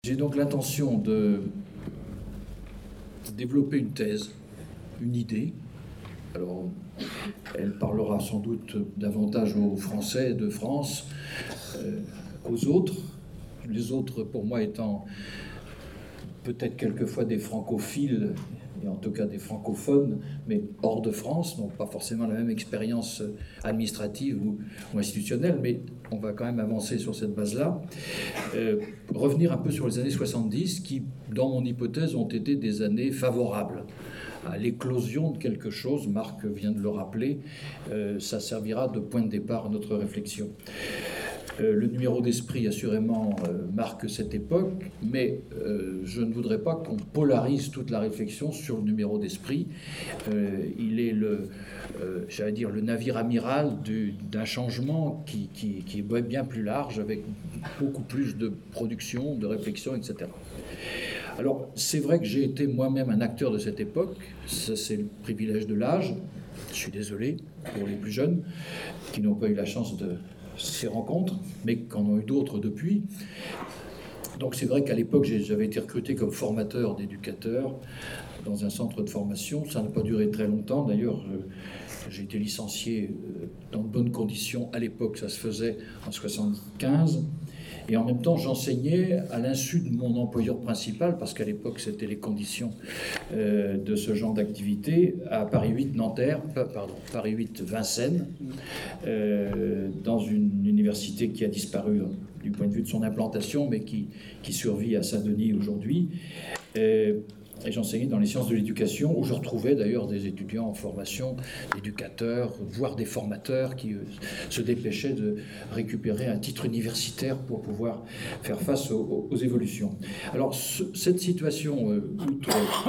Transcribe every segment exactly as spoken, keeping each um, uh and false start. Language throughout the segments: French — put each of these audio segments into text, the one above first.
J'ai donc l'intention de développer une thèse, une idée. Alors, elle parlera sans doute davantage aux Français de France euh, qu'aux autres. Les autres, pour moi, étant peut-être quelquefois des francophiles, et en tout cas des francophones, mais hors de France, donc pas forcément la même expérience administrative ou, ou institutionnelle, mais on va quand même avancer sur cette base-là. Euh, revenir un peu sur les années soixante-dix, qui, dans mon hypothèse, ont été des années favorables à l'éclosion de quelque chose. Marc vient de le rappeler, euh, ça servira de point de départ à notre réflexion. Euh, le numéro d'esprit, assurément, euh, marque cette époque, mais euh, je ne voudrais pas qu'on polarise toute la réflexion sur le numéro d'esprit. Euh, il est le, euh, j'allais dire, le navire amiral du, d'un changement qui, qui, qui est bien plus large, avec beaucoup plus de production, de réflexion, et cetera. Alors, c'est vrai que j'ai été moi-même un acteur de cette époque. Ça, c'est le privilège de l'âge. Je suis désolé pour les plus jeunes qui n'ont pas eu la chance de ces rencontres, mais qu'en ont eu d'autres depuis. Donc c'est vrai qu'à l'époque, j'avais été recruté comme formateur d'éducateurs dans un centre de formation. Ça n'a pas duré très longtemps. D'ailleurs, j'ai été licencié dans de bonnes conditions. À l'époque, ça se faisait en soixante-quinze. Et en même temps, j'enseignais à l'insu de mon employeur principal, parce qu'à l'époque, c'était les conditions euh, de ce genre d'activité, à Paris huit Nanterre, pardon, Paris huit Vincennes, euh, dans une université qui a disparu du point de vue de son implantation, mais qui, qui survit à Saint-Denis aujourd'hui. Euh, Et j'enseignais dans les sciences de l'éducation, où je retrouvais d'ailleurs des étudiants en formation, d'éducateurs, voire des formateurs qui euh, se dépêchaient de récupérer un titre universitaire pour pouvoir faire face aux, aux évolutions. Alors, ce, cette situation, euh, outre,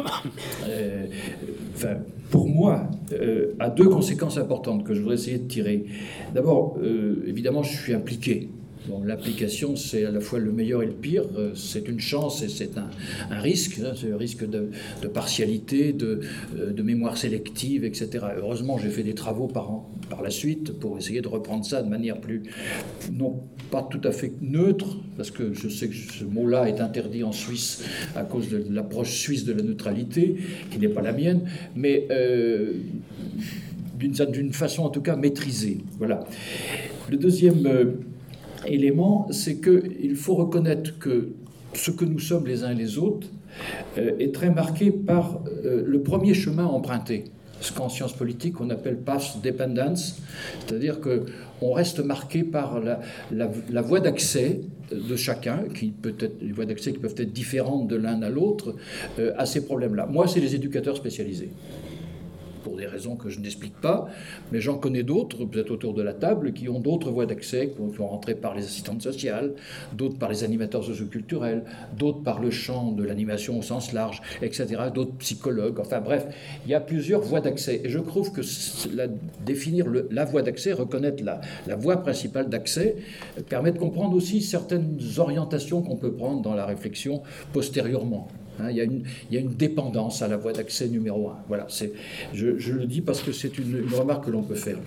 euh, enfin, pour moi, euh, a deux conséquences importantes que je voudrais essayer de tirer. D'abord, euh, évidemment, je suis impliqué. Bon, l'application, c'est à la fois le meilleur et le pire. C'est une chance et c'est un, un risque. Hein, c'est le risque de, de partialité, de, de mémoire sélective, et cetera. Heureusement, j'ai fait des travaux par, par la suite pour essayer de reprendre ça de manière plus, non pas tout à fait neutre, parce que je sais que ce mot-là est interdit en Suisse à cause de l'approche suisse de la neutralité, qui n'est pas la mienne, mais euh, d'une, d'une façon en tout cas maîtrisée. Voilà. Le deuxième euh, élément, c'est qu'il faut reconnaître que ce que nous sommes les uns et les autres euh, est très marqué par euh, le premier chemin emprunté, ce qu'en sciences politiques on appelle path dependence, c'est-à-dire qu'on reste marqué par la, la, la voie d'accès de chacun, qui peut être, les voies d'accès qui peuvent être différentes de l'un à l'autre, euh, à ces problèmes-là. Moi, c'est les éducateurs spécialisés, pour des raisons que je n'explique pas, mais j'en connais d'autres, peut-être autour de la table, qui ont d'autres voies d'accès, qui sont rentrées par les assistantes sociales, d'autres par les animateurs socioculturels, d'autres par le champ de l'animation au sens large, et cetera, d'autres psychologues, enfin bref, il y a plusieurs voies d'accès. Et je trouve que la, définir le, la voie d'accès, reconnaître la, la voie principale d'accès, permet de comprendre aussi certaines orientations qu'on peut prendre dans la réflexion postérieurement. Hein, il, y a une, il y a une dépendance à la voie d'accès numéro un. Voilà, c'est, je, je le dis parce que c'est une, une remarque que l'on peut faire.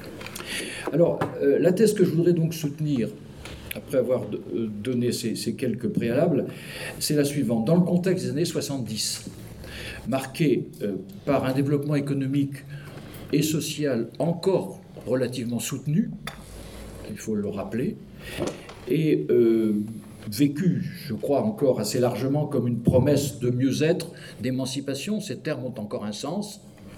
Alors, euh, la thèse que je voudrais donc soutenir, après avoir de, euh, donné ces, ces quelques préalables, c'est la suivante. Dans le contexte des années soixante-dix, marqué euh, par un développement économique et social encore relativement soutenu, il faut le rappeler, et euh, vécu, je crois, encore assez largement comme une promesse de mieux-être, d'émancipation, ces termes ont encore un sens,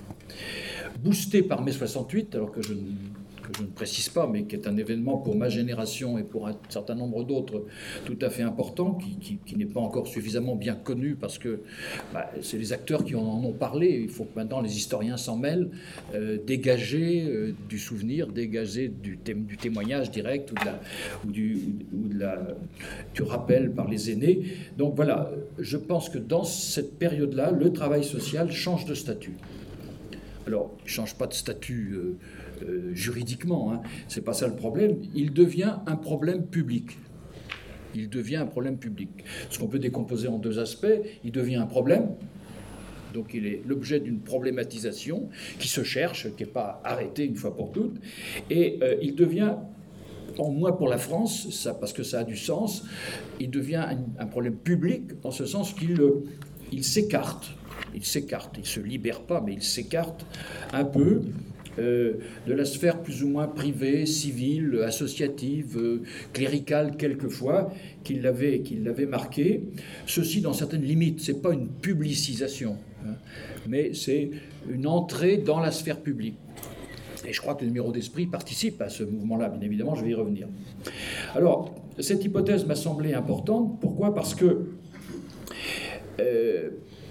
boosté par mai soixante-huit, alors que je, que je ne précise pas, mais qui est un événement pour ma génération et pour un certain nombre d'autres tout à fait important, qui, qui, qui n'est pas encore suffisamment bien connu, parce que bah, c'est les acteurs qui en ont parlé, il faut que maintenant les historiens s'en mêlent, euh, dégager euh, du souvenir, dégager du, thé, du témoignage direct ou, de la, ou, du, ou de la, du rappel par les aînés. Donc voilà, je pense que dans cette période-là, le travail social change de statut. Alors, il ne change pas de statut euh, euh, juridiquement, hein. C'est pas ça le problème. Il devient un problème public. Il devient un problème public. Ce qu'on peut décomposer en deux aspects. Il devient un problème, donc il est l'objet d'une problématisation qui se cherche, qui n'est pas arrêtée une fois pour toutes, et euh, il devient en moins pour la France, ça, parce que ça a du sens, il devient un, un problème public, en ce sens qu'il il s'écarte. Il s'écarte, il ne se libère pas, mais il s'écarte un peu euh, de la sphère plus ou moins privée, civile, associative, euh, cléricale quelquefois, qui l'avait, qui l'avait marqué. Ceci dans certaines limites, ce n'est pas une publicisation, hein, mais c'est une entrée dans la sphère publique. Et je crois que le numéro d'esprit participe à ce mouvement-là, bien évidemment, je vais y revenir. Alors, cette hypothèse m'a semblé importante. Pourquoi ? Parce que, euh,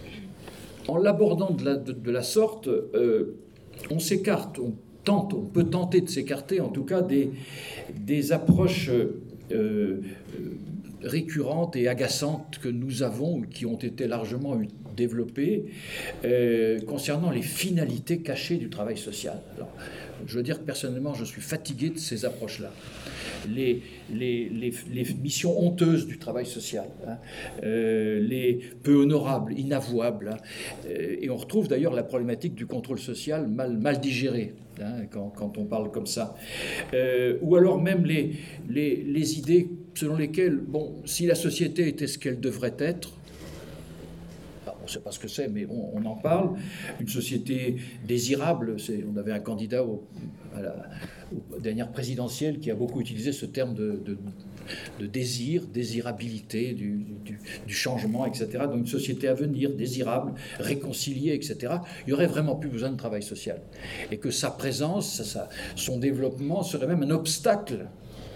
en l'abordant de la, de, de la sorte, euh, on s'écarte, on tente, on peut tenter de s'écarter, en tout cas, des, des approches euh, récurrentes et agaçantes que nous avons, qui ont été largement développées, euh, concernant les finalités cachées du travail social. Alors, je veux dire que personnellement, je suis fatigué de ces approches-là. Les, les, les, les missions honteuses du travail social, hein, euh, les peu honorables, inavouables, hein, euh, et on retrouve d'ailleurs la problématique du contrôle social mal, mal digéré, hein, quand, quand on parle comme ça. Euh, ou alors même les, les, les idées selon lesquelles, bon, si la société était ce qu'elle devrait être, on ne sait pas ce que c'est, mais on, on en parle. Une société désirable, c'est, on avait un candidat au, à la aux dernières présidentielles qui a beaucoup utilisé ce terme de, de, de désir, désirabilité, du, du, du changement, et cetera. Donc une société à venir, désirable, réconciliée, et cetera. Il n'y aurait vraiment plus besoin de travail social. Et que sa présence, sa, son développement serait même un obstacle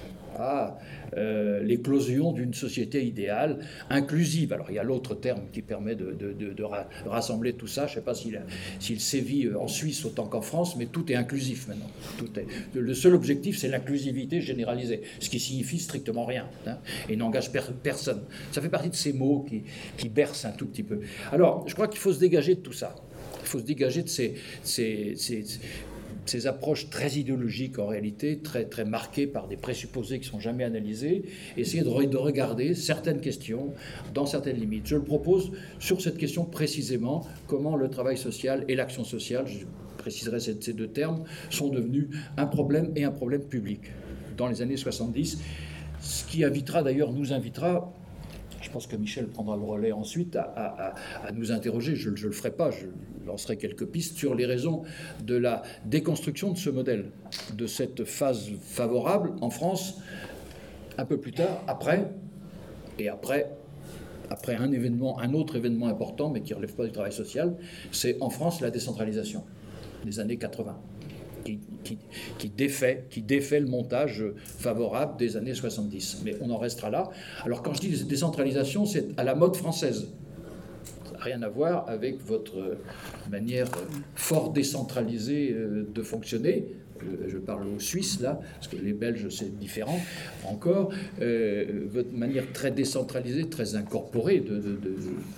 à euh, l'éclosion d'une société idéale, inclusive. Alors il y a l'autre terme qui permet de, de, de, de rassembler tout ça. Je ne sais pas s'il, s'il sévit en Suisse autant qu'en France, mais tout est inclusif maintenant. Tout est, le seul objectif, c'est l'inclusivité généralisée, ce qui signifie strictement rien, hein, et n'engage per, personne. Ça fait partie de ces mots qui, qui bercent un tout petit peu. Alors, je crois qu'il faut se dégager de tout ça. Il faut se dégager de ces... ces, ces ces approches très idéologiques en réalité, très, très marquées par des présupposés qui ne sont jamais analysés, essayer de, re, de regarder certaines questions dans certaines limites. Je le propose sur cette question précisément, comment le travail social et l'action sociale, je préciserai ces, ces deux termes, sont devenus un problème et un problème public dans les années soixante-dix, ce qui invitera d'ailleurs, nous invitera, je pense que Michel prendra le relais ensuite, à, à, à nous interroger, je ne le ferai pas, je lancerai quelques pistes sur les raisons de la déconstruction de ce modèle, de cette phase favorable en France, un peu plus tard, après, et après, après un événement, un autre événement important, mais qui ne relève pas du travail social, c'est en France la décentralisation des années quatre-vingts. Qui, qui, qui, défait, qui défait le montage favorable des années soixante-dix. Mais on en restera là. Alors quand je dis décentralisation, c'est à la mode française. Ça n'a rien à voir avec votre manière fort décentralisée de fonctionner. Je parle aux Suisses, là, parce que les Belges, c'est différent encore. Euh, votre manière très décentralisée, très incorporée de... de, de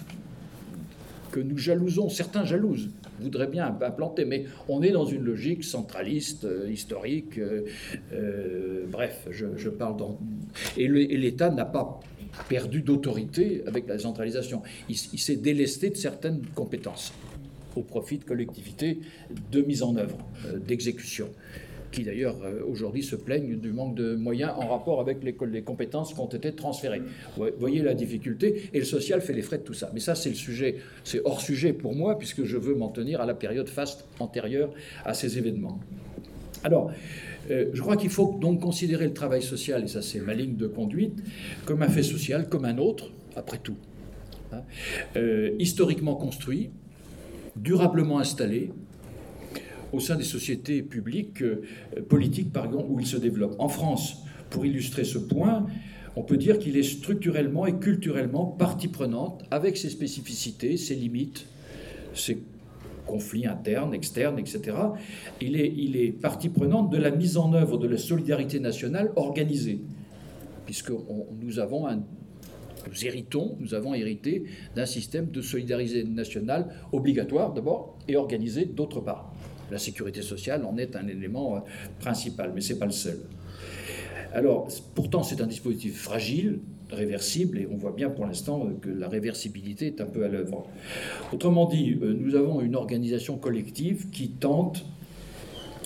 que nous jalousons, certains jalousent, voudraient bien implanter, mais on est dans une logique centraliste, euh, historique, euh, euh, bref, je, je parle dans... Et, le, et l'État n'a pas perdu d'autorité avec la centralisation. Il, il s'est délesté de certaines compétences au profit de collectivités de mise en œuvre, euh, d'exécution, qui d'ailleurs euh, aujourd'hui se plaignent du manque de moyens en rapport avec les, les compétences qui ont été transférées. Vous voyez la difficulté, et le social fait les frais de tout ça. Mais ça, c'est le sujet, c'est hors sujet pour moi, puisque je veux m'en tenir à la période faste antérieure à ces événements. Alors, euh, je crois qu'il faut donc considérer le travail social, et ça c'est ma ligne de conduite, comme un fait social, comme un autre, après tout. Hein, euh, historiquement construit, durablement installé, au sein des sociétés publiques, euh, politiques, pardon, où il se développe. En France, pour illustrer ce point, on peut dire qu'il est structurellement et culturellement partie prenante, avec ses spécificités, ses limites, ses conflits internes, externes, et cetera. Il est, il est partie prenante de la mise en œuvre de la solidarité nationale organisée, puisque on, nous avons un Nous héritons, nous avons hérité d'un système de solidarité nationale obligatoire d'abord et organisé d'autre part. La sécurité sociale en est un élément euh, principal, mais ce n'est pas le seul. Alors, pourtant, c'est un dispositif fragile, réversible, et on voit bien pour l'instant que la réversibilité est un peu à l'œuvre. Autrement dit, euh, nous avons une organisation collective qui tente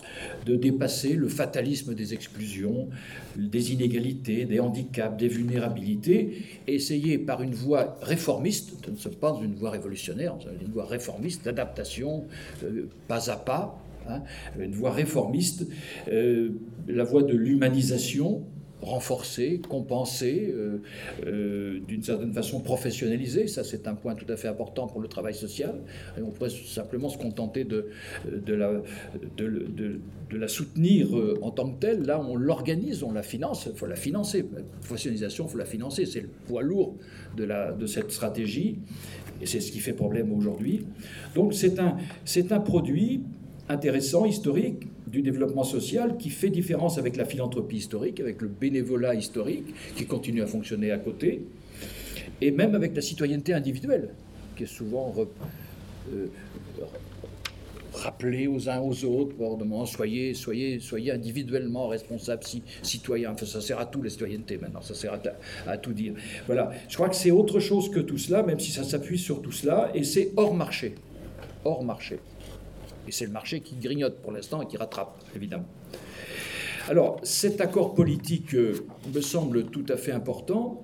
de dépasser le fatalisme des exclusions, des inégalités, des handicaps, des vulnérabilités, et essayer par une voie réformiste, ce ne sont pas une voie révolutionnaire, une voie réformiste, d'adaptation, euh, pas à pas, hein, une voie réformiste, euh, la voie de l'humanisation, renforcée, compensée, euh, euh, d'une certaine façon professionnalisée. Ça, c'est un point tout à fait important pour le travail social. Et on pourrait simplement se contenter de, de, la, de, de, de la soutenir en tant que telle. Là, on l'organise, on la finance. Il faut la financer. La professionnalisation, il faut la financer. C'est le poids lourd de, la, de cette stratégie. Et c'est ce qui fait problème aujourd'hui. Donc, c'est un, c'est un produit intéressant, historique, du développement social qui fait différence avec la philanthropie historique, avec le bénévolat historique qui continue à fonctionner à côté, et même avec la citoyenneté individuelle, qui est souvent re, euh, rappelée aux uns aux autres, probablement, soyez, soyez, soyez individuellement responsables, si, citoyens. Enfin, ça sert à tout, la citoyenneté, maintenant, ça sert à, à tout dire. Voilà, je crois que c'est autre chose que tout cela, même si ça s'appuie sur tout cela, et c'est hors marché, hors marché. Et c'est le marché qui grignote pour l'instant et qui rattrape, évidemment. Alors, cet accord politique euh, me semble tout à fait important.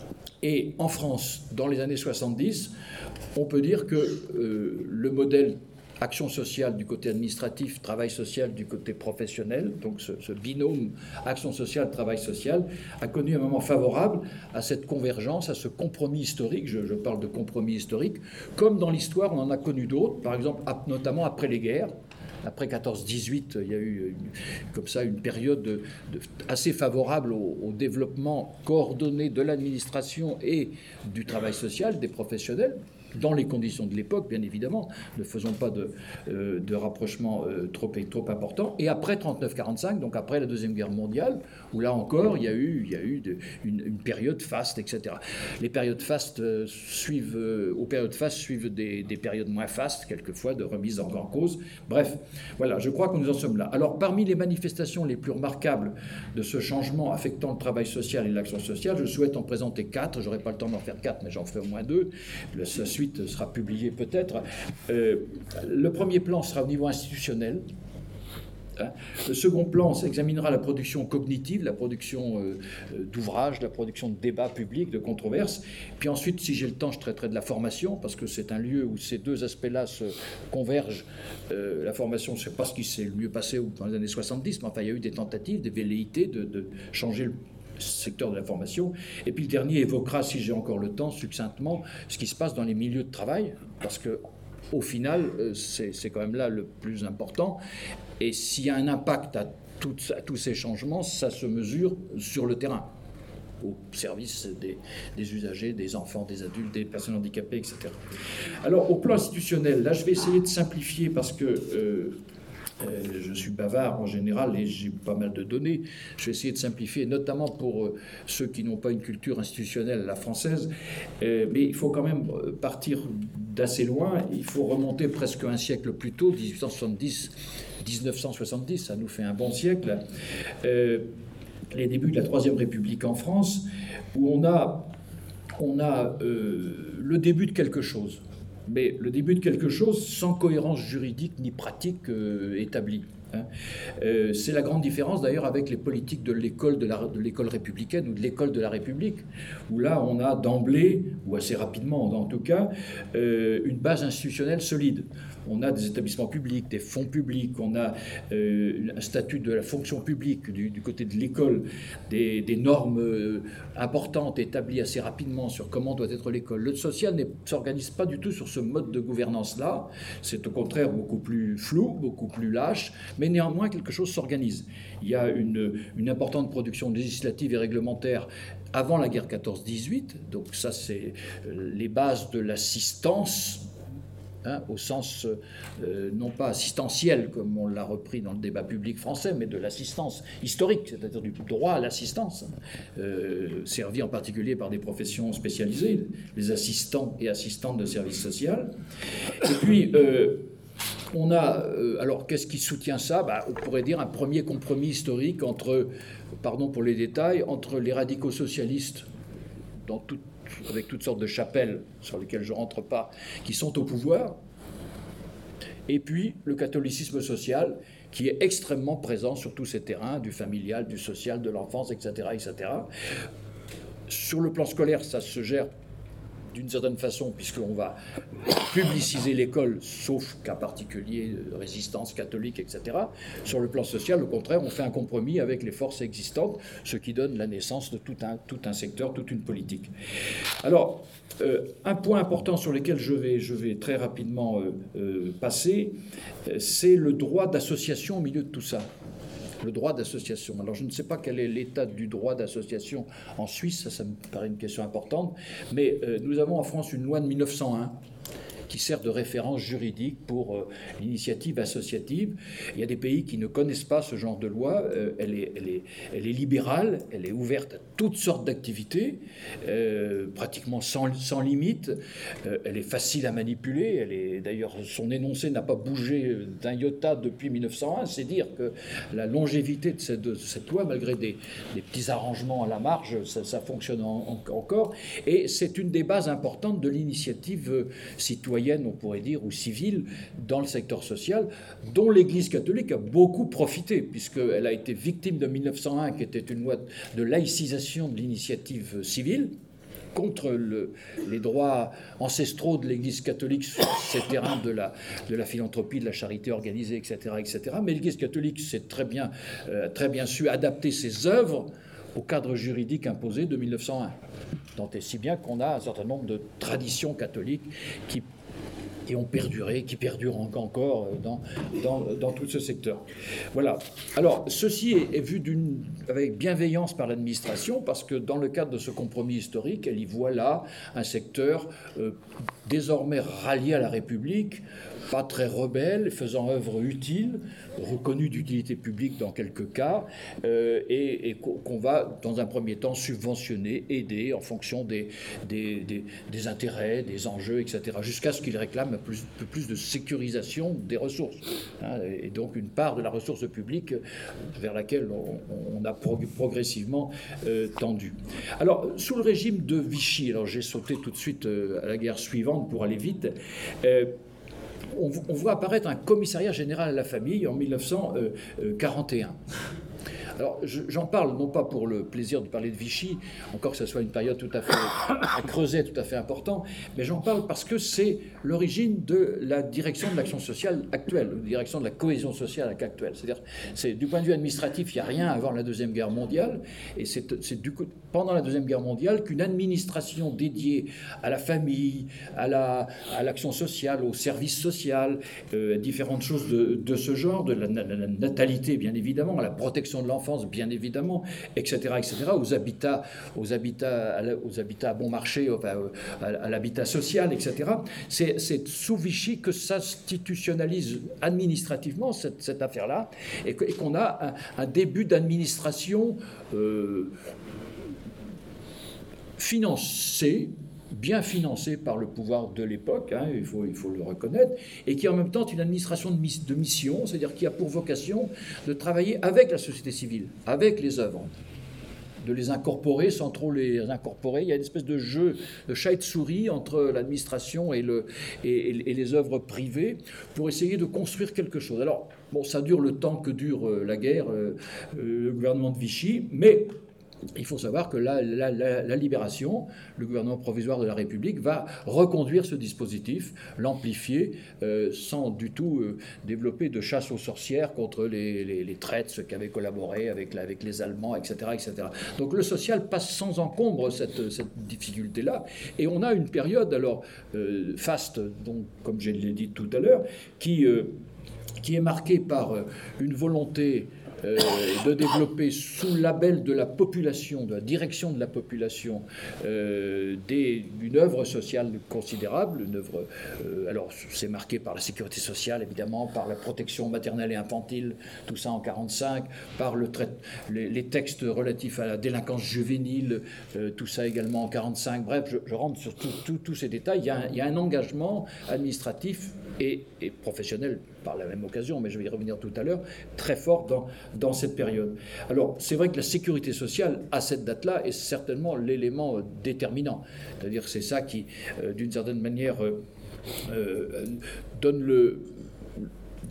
Et en France, dans les années soixante-dix, on peut dire que euh, le modèle action sociale du côté administratif, travail social du côté professionnel, donc ce, ce binôme action sociale, travail social, a connu un moment favorable à cette convergence, à ce compromis historique, je, je parle de compromis historique, comme dans l'histoire on en a connu d'autres, par exemple notamment après les guerres. Après quatorze dix-huit, il y a eu une, comme ça une période de, de, assez favorable au, au développement coordonné de l'administration et du travail social, des professionnels, dans les conditions de l'époque, bien évidemment, ne faisons pas de, euh, de rapprochement euh, trop, trop important. Et après trente-neuf quarante-cinq, donc après la Deuxième Guerre mondiale, où là encore, il y a eu, il y a eu de, une, une période faste, et cetera. Les périodes fastes euh, suivent, euh, aux périodes fastes suivent des, des périodes moins fastes, quelquefois de remise en, en cause. Bref, voilà, je crois que nous en sommes là. Alors, parmi les manifestations les plus remarquables de ce changement affectant le travail social et l'action sociale, je souhaite en présenter quatre. J'aurai pas le temps d'en faire quatre, mais j'en ferai au moins deux. La suite sera publié peut-être. Euh, le premier plan sera au niveau institutionnel. Hein. Le second plan s'examinera la production cognitive, la production euh, d'ouvrages, la production de débats publics, de controverses. Puis ensuite, si j'ai le temps, je traiterai de la formation, parce que c'est un lieu où ces deux aspects-là se convergent. Euh, la formation, je ne sais pas ce qui s'est le mieux passé dans les années soixante-dix, mais enfin, il y a eu des tentatives, des velléités de, de changer le secteur de la formation. Et puis le dernier évoquera, si j'ai encore le temps, succinctement, ce qui se passe dans les milieux de travail, parce que au final, c'est, c'est quand même là le plus important. Et s'il y a un impact à, tout, à tous ces changements, ça se mesure sur le terrain, au service des, des usagers, des enfants, des adultes, des personnes handicapées, et cetera. Alors, au plan institutionnel, là, je vais essayer de simplifier parce que euh, Euh, je suis bavard en général et j'ai pas mal de données. Je vais essayer de simplifier, notamment pour euh, ceux qui n'ont pas une culture institutionnelle à la française. Euh, mais il faut quand même partir d'assez loin. Il faut remonter presque un siècle plus tôt, dix-huit cent soixante-dix, dix-neuf cent soixante-dix, ça nous fait un bon siècle. Euh, les débuts de la Troisième République en France, où on a, on a euh, le début de quelque chose. Mais le début de quelque chose sans cohérence juridique ni pratique euh, établie. Hein. Euh, c'est la grande différence d'ailleurs avec les politiques de l'école, de, la, de l'école républicaine ou de l'école de la République, où là on a d'emblée, ou assez rapidement en tout cas, euh, une base institutionnelle solide. On a des établissements publics, des fonds publics, on a euh, un statut de la fonction publique du, du côté de l'école, des, des normes euh, importantes établies assez rapidement sur comment doit être l'école. Le social ne s'organise pas du tout sur ce mode de gouvernance-là, c'est au contraire beaucoup plus flou, beaucoup plus lâche, mais néanmoins quelque chose s'organise. Il y a une, une importante production législative et réglementaire avant la guerre quatorze dix-huit, donc ça c'est les bases de l'assistance, Hein, au sens euh, non pas assistentiel, comme on l'a repris dans le débat public français, mais de l'assistance historique, c'est-à-dire du droit à l'assistance, euh, servi en particulier par des professions spécialisées, les assistants et assistantes de services sociaux. Et puis, euh, on a... Euh, alors, qu'est-ce qui soutient ça? Bah, on pourrait dire un premier compromis historique entre, pardon pour les détails, entre les radicaux socialistes dans toute avec toutes sortes de chapelles sur lesquelles je ne rentre pas, qui sont au pouvoir, et puis le catholicisme social, qui est extrêmement présent sur tous ces terrains, du familial, du social, de l'enfance, et cetera, et cetera. Sur le plan scolaire, ça se gère d'une certaine façon, puisqu'on va publiciser l'école, sauf cas particulier, résistance catholique, et cetera. Sur le plan social, au contraire, on fait un compromis avec les forces existantes, ce qui donne la naissance de tout un, tout un secteur, toute une politique. Alors, euh, un point important sur lequel je vais, je vais très rapidement euh, euh, passer, euh, c'est le droit d'association au milieu de tout ça. Le droit d'association. Alors, je ne sais pas quel est l'état du droit d'association en Suisse, ça, ça me paraît une question importante, mais euh, nous avons en France une loi de mille neuf cent un qui sert de référence juridique pour euh, l'initiative associative. Il y a des pays qui ne connaissent pas ce genre de loi. Euh, elle, est, elle, est, elle est libérale, elle est ouverte à toutes sortes d'activités, euh, pratiquement sans, sans limite. Euh, elle est facile à manipuler. Elle est, d'ailleurs, son énoncé n'a pas bougé d'un iota depuis mille neuf cent un. C'est dire que la longévité de cette, de cette loi, malgré des, des petits arrangements à la marge, ça, ça fonctionne en, en, encore. Et c'est une des bases importantes de l'initiative euh, citoyenne, on pourrait dire, ou civile, dans le secteur social, dont l'Église catholique a beaucoup profité, puisqu'elle a été victime de mille neuf cent un, qui était une loi de laïcisation de l'initiative civile, contre le, les droits ancestraux de l'Église catholique sur ces terrains de la, de la philanthropie, de la charité organisée, et cetera, et cetera. Mais l'Église catholique s'est très bien, euh, très bien su adapter ses œuvres au cadre juridique imposé de mille neuf cent un. Tant et si bien qu'on a un certain nombre de traditions catholiques qui qui ont perduré, qui perdurent encore dans, dans, dans tout ce secteur. Voilà. Alors, ceci est, est vu d'une, avec bienveillance par l'administration, parce que dans le cadre de ce compromis historique, elle y voit là un secteur euh, désormais rallié à la République, pas très rebelle, faisant œuvre utile, reconnu d'utilité publique dans quelques cas, euh, et, et qu'on va, dans un premier temps, subventionner, aider en fonction des, des, des, des intérêts, des enjeux, et cetera, jusqu'à ce qu'ils réclament un plus, peu plus de sécurisation des ressources, hein, et donc une part de la ressource publique vers laquelle on, on a prog- progressivement euh, tendu. Alors, sous le régime de Vichy, alors j'ai sauté tout de suite euh, à la guerre suivante pour aller vite, euh, On, on voit apparaître un commissariat général à la famille en mille neuf cent quarante et un. Alors, je, j'en parle non pas pour le plaisir de parler de Vichy, encore que ce soit une période tout à fait à creuser, tout à fait important, mais j'en parle parce que c'est l'origine de la direction de l'action sociale actuelle, la direction de la cohésion sociale actuelle. C'est-à-dire, c'est, du point de vue administratif, il n'y a rien avant la Deuxième Guerre mondiale, et c'est, c'est du coup, pendant la Deuxième Guerre mondiale qu'une administration dédiée à la famille, à, la, à l'action sociale, au service social, euh, différentes choses de, de ce genre, de la, la, la natalité, bien évidemment, à la protection de l'enfant, bien évidemment, et cetera, et cetera, aux habitats, aux habitats, aux habitats à bon marché, enfin, à l'habitat social, et cetera. C'est, c'est sous Vichy que s'institutionnalise administrativement cette, cette affaire-là, et, que, et qu'on a un, un début d'administration euh, financée, bien financée par le pouvoir de l'époque, hein, il faut, il faut le reconnaître, et qui en même temps est une administration de, miss, de mission, c'est-à-dire qui a pour vocation de travailler avec la société civile, avec les œuvres, de les incorporer sans trop les incorporer. Il y a une espèce de jeu de chat et de souris entre l'administration et, le, et, et les œuvres privées pour essayer de construire quelque chose. Alors, bon, ça dure le temps que dure euh, la guerre, euh, euh, le gouvernement de Vichy, mais il faut savoir que la, la, la, la Libération, le gouvernement provisoire de la République, va reconduire ce dispositif, l'amplifier, euh, sans du tout euh, développer de chasse aux sorcières contre les, les, les traites, ceux qui avaient collaboré avec, la, avec les Allemands, et cetera, et cetera. Donc le social passe sans encombre cette, cette difficulté-là. Et on a une période, alors, euh, faste, donc, comme je l'ai dit tout à l'heure, qui, euh, qui est marquée par une volonté Euh, de développer sous le label de la population, de la direction de la population, euh, des, une œuvre sociale considérable, une œuvre, euh, alors c'est marqué par la sécurité sociale évidemment, par la protection maternelle et infantile, tout ça en quarante-cinq, par le trait, les, les textes relatifs à la délinquance juvénile, euh, tout ça également en quarante-cinq, bref, je, je rentre sur tous ces détails, il y, a un, il y a un engagement administratif et, et professionnel par la même occasion, mais je vais y revenir tout à l'heure, très fort dans, dans cette période. Alors, c'est vrai que la sécurité sociale, à cette date-là, est certainement l'élément déterminant. C'est-à-dire que c'est ça qui, euh, d'une certaine manière, euh, euh, donne le...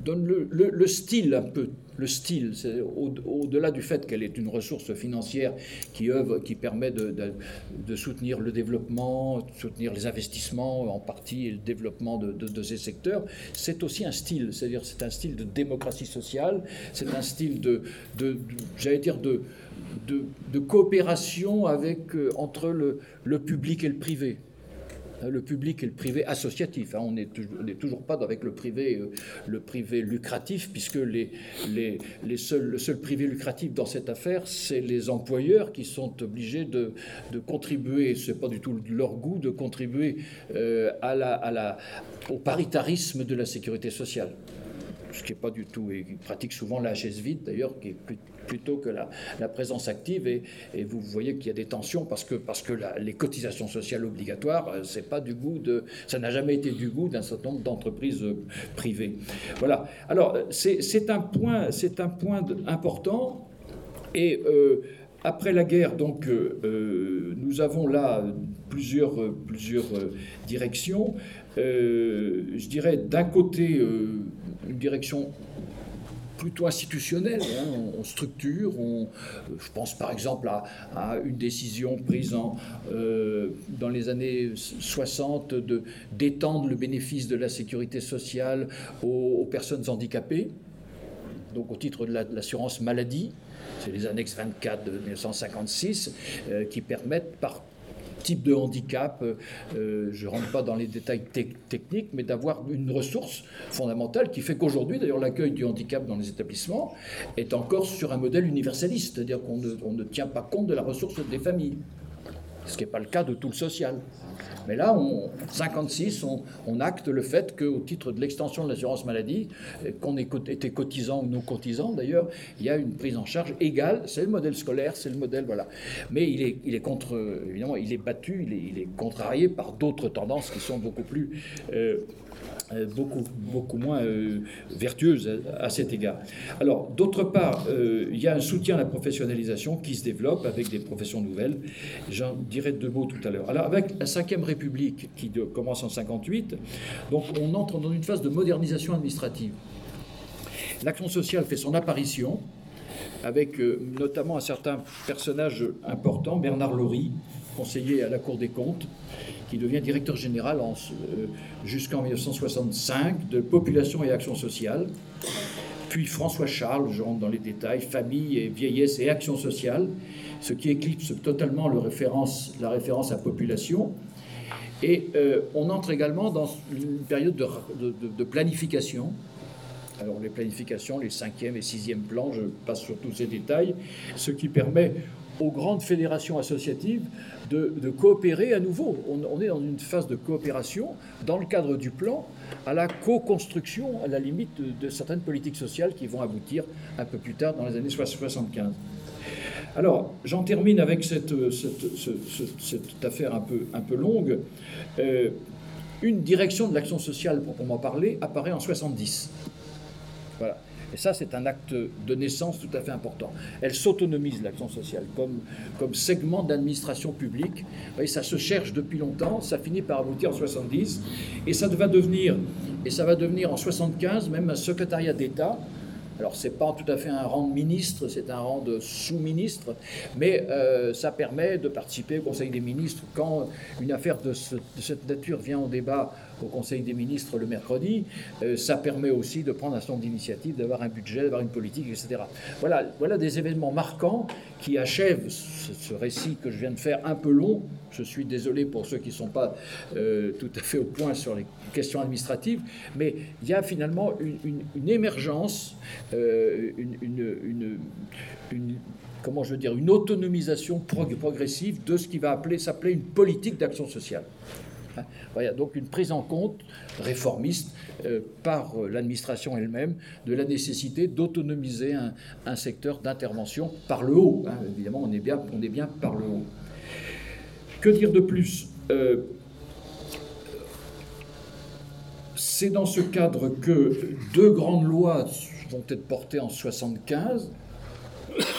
donne le, le, le style un peu. Le style, c'est au, au-delà du fait qu'elle est une ressource financière qui œuvre, qui permet de, de, de soutenir le développement, de soutenir les investissements en partie et le développement de, de, de ces secteurs, c'est aussi un style, c'est-à-dire c'est un style de démocratie sociale, c'est un style de, de, de j'allais dire, de, de, de coopération avec, euh, entre le, le public et le privé. Le public et le privé associatif. Hein, on n'est toujours pas avec le privé, euh, le privé lucratif, puisque les, les, les seuls, le seul privé lucratif dans cette affaire, c'est les employeurs qui sont obligés de, de contribuer, ce n'est pas du tout de leur goût, de contribuer euh, à la, à la, au paritarisme de la sécurité sociale. Ce qui n'est pas du tout, et ils pratiquent souvent la chaise vide d'ailleurs, qui est plus, plutôt que la, la présence active, et, et vous voyez qu'il y a des tensions parce que, parce que la, les cotisations sociales obligatoires, c'est pas du goût de, ça n'a jamais été du goût d'un certain nombre d'entreprises privées. Voilà. Alors c'est, c'est un point, c'est un point de, important, et euh, après la guerre, donc, euh, nous avons là plusieurs, plusieurs directions. Euh, je dirais d'un côté euh, une direction plutôt institutionnelle, hein, on, on structure, on, je pense par exemple à, à une décision prise en, euh, dans les années soixante de, d'étendre le bénéfice de la sécurité sociale aux, aux personnes handicapées, donc au titre de, la, de l'assurance maladie, c'est les annexes vingt-quatre de mille neuf cent cinquante-six, euh, qui permettent par type de handicap, euh, je ne rentre pas dans les détails te- techniques, mais d'avoir une ressource fondamentale qui fait qu'aujourd'hui, d'ailleurs, l'accueil du handicap dans les établissements est encore sur un modèle universaliste, c'est-à-dire qu'on ne, on ne tient pas compte de la ressource des familles, ce qui n'est pas le cas de tout le social. Mais là, en cinquante-six, on, on acte le fait qu'au titre de l'extension de l'assurance maladie, qu'on ait été cotisant ou non cotisant, d'ailleurs, il y a une prise en charge égale. C'est le modèle scolaire, c'est le modèle, voilà. Mais il est, il est contre, évidemment, il est battu, il est, il est contrarié par d'autres tendances qui sont beaucoup plus... Euh, Beaucoup, beaucoup moins euh, vertueuse à, à cet égard. Alors, d'autre part, euh, il y a un soutien à la professionnalisation qui se développe avec des professions nouvelles. J'en dirai deux mots tout à l'heure. Alors, avec la cinquième République qui de, commence en cinquante-huit, donc on entre dans une phase de modernisation administrative. L'action sociale fait son apparition avec euh, notamment un certain personnage important, Bernard Laury, conseiller à la Cour des comptes, qui devient directeur général en, euh, jusqu'en mille neuf cent soixante-cinq de Population et Action sociale. Puis François Charles, je rentre dans les détails, Famille et vieillesse et action sociale, ce qui éclipse totalement le référence, la référence à population. Et euh, on entre également dans une période de, de, de planification. Alors les planifications, les cinquième et sixième plans, je passe sur tous ces détails, ce qui permet aux grandes fédérations associatives de, de coopérer à nouveau. On, on est dans une phase de coopération dans le cadre du plan à la co-construction, à la limite, de, de certaines politiques sociales qui vont aboutir un peu plus tard dans les années soixante-quinze. Alors, j'en termine avec cette, cette, cette, cette affaire un peu, un peu longue. Euh, une direction de l'action sociale, proprement parler, apparaît en soixante-dix. Voilà. Et ça, c'est un acte de naissance tout à fait important. Elle s'autonomise, l'action sociale, comme, comme segment d'administration publique. Vous voyez, ça se cherche depuis longtemps, ça finit par aboutir en soixante-dix, et ça va devenir, et ça va devenir en soixante-quinze même un secrétariat d'État. Alors, ce n'est pas tout à fait un rang de ministre, c'est un rang de sous-ministre, mais euh, ça permet de participer au Conseil des ministres quand une affaire de, ce, de cette nature vient au débat au Conseil des ministres le mercredi. Euh, ça permet aussi de prendre un certain nombre d'initiatives, d'avoir un budget, d'avoir une politique, et cetera. Voilà, voilà des événements marquants qui achèvent ce, ce récit que je viens de faire un peu long. Je suis désolé pour ceux qui ne sont pas euh, tout à fait au point sur les questions administratives, mais il y a finalement une, une, une émergence, euh, une, une, une, une, comment je veux dire, une autonomisation prog- progressive de ce qui va appeler, s'appeler une politique d'action sociale. Voilà, donc une prise en compte réformiste euh, par euh, l'administration elle-même de la nécessité d'autonomiser un, un secteur d'intervention par le haut. Hein. Évidemment, on est, bien, on est bien par le haut. Que dire de plus ? euh, C'est dans ce cadre que deux grandes lois vont être portées en soixante-quinze.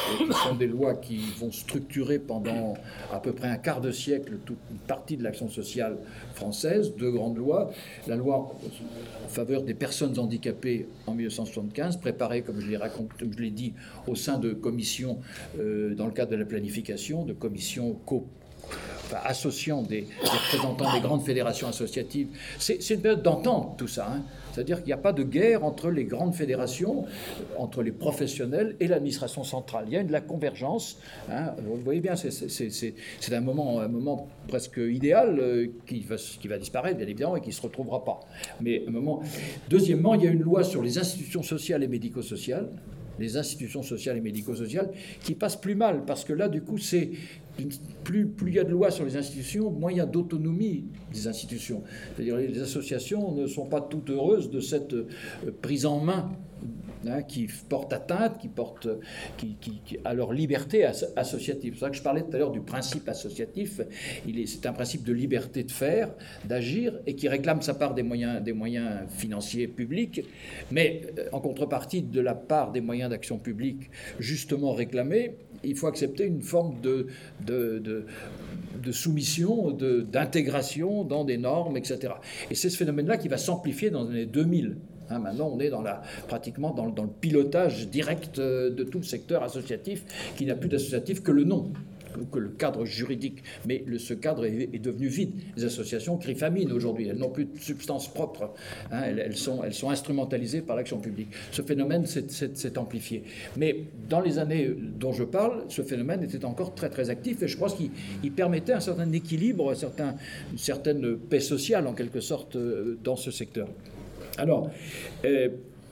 qui sont des lois qui vont structurer pendant à peu près un quart de siècle toute une partie de l'action sociale française. Deux grandes lois. La loi en faveur des personnes handicapées en mille neuf cent soixante-quinze, préparée, comme je l'ai raconté, comme je l'ai dit, au sein de commissions, euh, dans le cadre de la planification, de commissions co Enfin, associant des, des représentants des grandes fédérations associatives. C'est, c'est une période d'entente, tout ça. Hein. C'est-à-dire qu'il n'y a pas de guerre entre les grandes fédérations, entre les professionnels et l'administration centrale. Il y a de la convergence. Hein. Vous voyez bien, c'est, c'est, c'est, c'est un, moment, un moment presque idéal euh, qui, va, qui va disparaître, bien évidemment, et qui ne se retrouvera pas. Mais un moment... Deuxièmement, il y a une loi sur les institutions sociales et médico-sociales, les institutions sociales et médico-sociales, qui passent plus mal, parce que là, du coup, c'est... Plus, plus il y a de lois sur les institutions, moins il y a d'autonomie des institutions. C'est-à-dire les associations ne sont pas toutes heureuses de cette prise en main, hein, qui porte atteinte, qui porte qui, qui, qui, à leur liberté associative. C'est pour ça que je parlais tout à l'heure du principe associatif. Il est, c'est un principe de liberté de faire, d'agir, et qui réclame sa part des moyens, des moyens financiers publics, mais en contrepartie de la part des moyens d'action publique justement réclamés, il faut accepter une forme de, de, de, de soumission, de, d'intégration dans des normes, et cetera. Et c'est ce phénomène-là qui va s'amplifier dans les années deux mille. Hein, maintenant, on est dans la, pratiquement dans, dans le pilotage direct de tout le secteur associatif, qui n'a plus d'associatif que le nom, que le cadre juridique. Mais le, ce cadre est, est devenu vide. Les associations crient famine aujourd'hui. Elles n'ont plus de substance propre. Hein, elles, elles, sont, elles sont instrumentalisées par l'action publique. Ce phénomène s'est, s'est, s'est amplifié. Mais dans les années dont je parle, ce phénomène était encore très très actif, et je pense qu'il il permettait un certain équilibre, un certain, une certaine paix sociale en quelque sorte dans ce secteur. Alors, euh,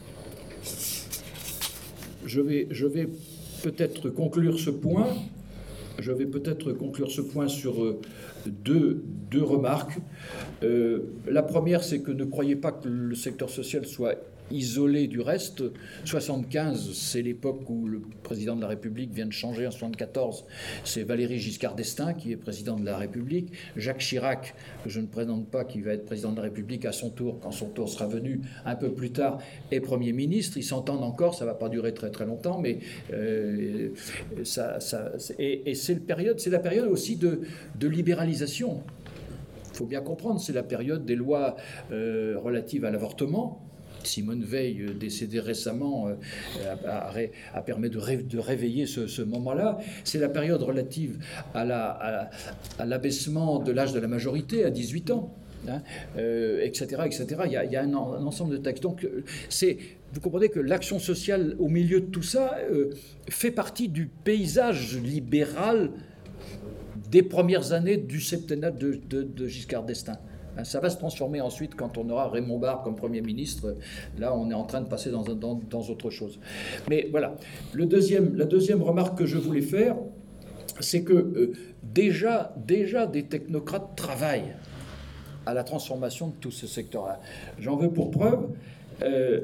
je vais, je vais peut-être conclure ce point. Je vais peut-être conclure ce point sur euh, deux, deux remarques. Euh, la première, c'est que ne croyez pas que le secteur social soit isolé du reste. soixante-quinze, c'est l'époque où le président de la République vient de changer en soixante-quatorze. C'est Valéry Giscard d'Estaing qui est président de la République. Jacques Chirac, que je ne présente pas, qui va être président de la République à son tour, quand son tour sera venu un peu plus tard, est Premier ministre. Ils s'entendent encore, ça ne va pas durer très très longtemps, mais euh, ça, ça, et, et c'est, le période, c'est la période aussi de, de libéralisation. Il faut bien comprendre, c'est la période des lois euh, relatives à l'avortement. Simone Veil, décédée récemment, a, a, a permis de, ré, de réveiller ce, ce moment-là. C'est la période relative à, la, à, à l'abaissement de l'âge de la majorité à dix-huit ans, hein, euh, et cetera, et cetera. Il y a, il y a un, un ensemble de textes. Donc, c'est, vous comprenez que l'action sociale, au milieu de tout ça, euh, fait partie du paysage libéral des premières années du septennat de, de, de Giscard d'Estaing. Ça va se transformer ensuite quand on aura Raymond Barre comme Premier ministre. Là, on est en train de passer dans, dans, dans autre chose. Mais voilà. Le deuxième, la deuxième remarque que je voulais faire, c'est que euh, déjà, déjà des technocrates travaillent à la transformation de tout ce secteur-là. J'en veux pour preuve... Euh,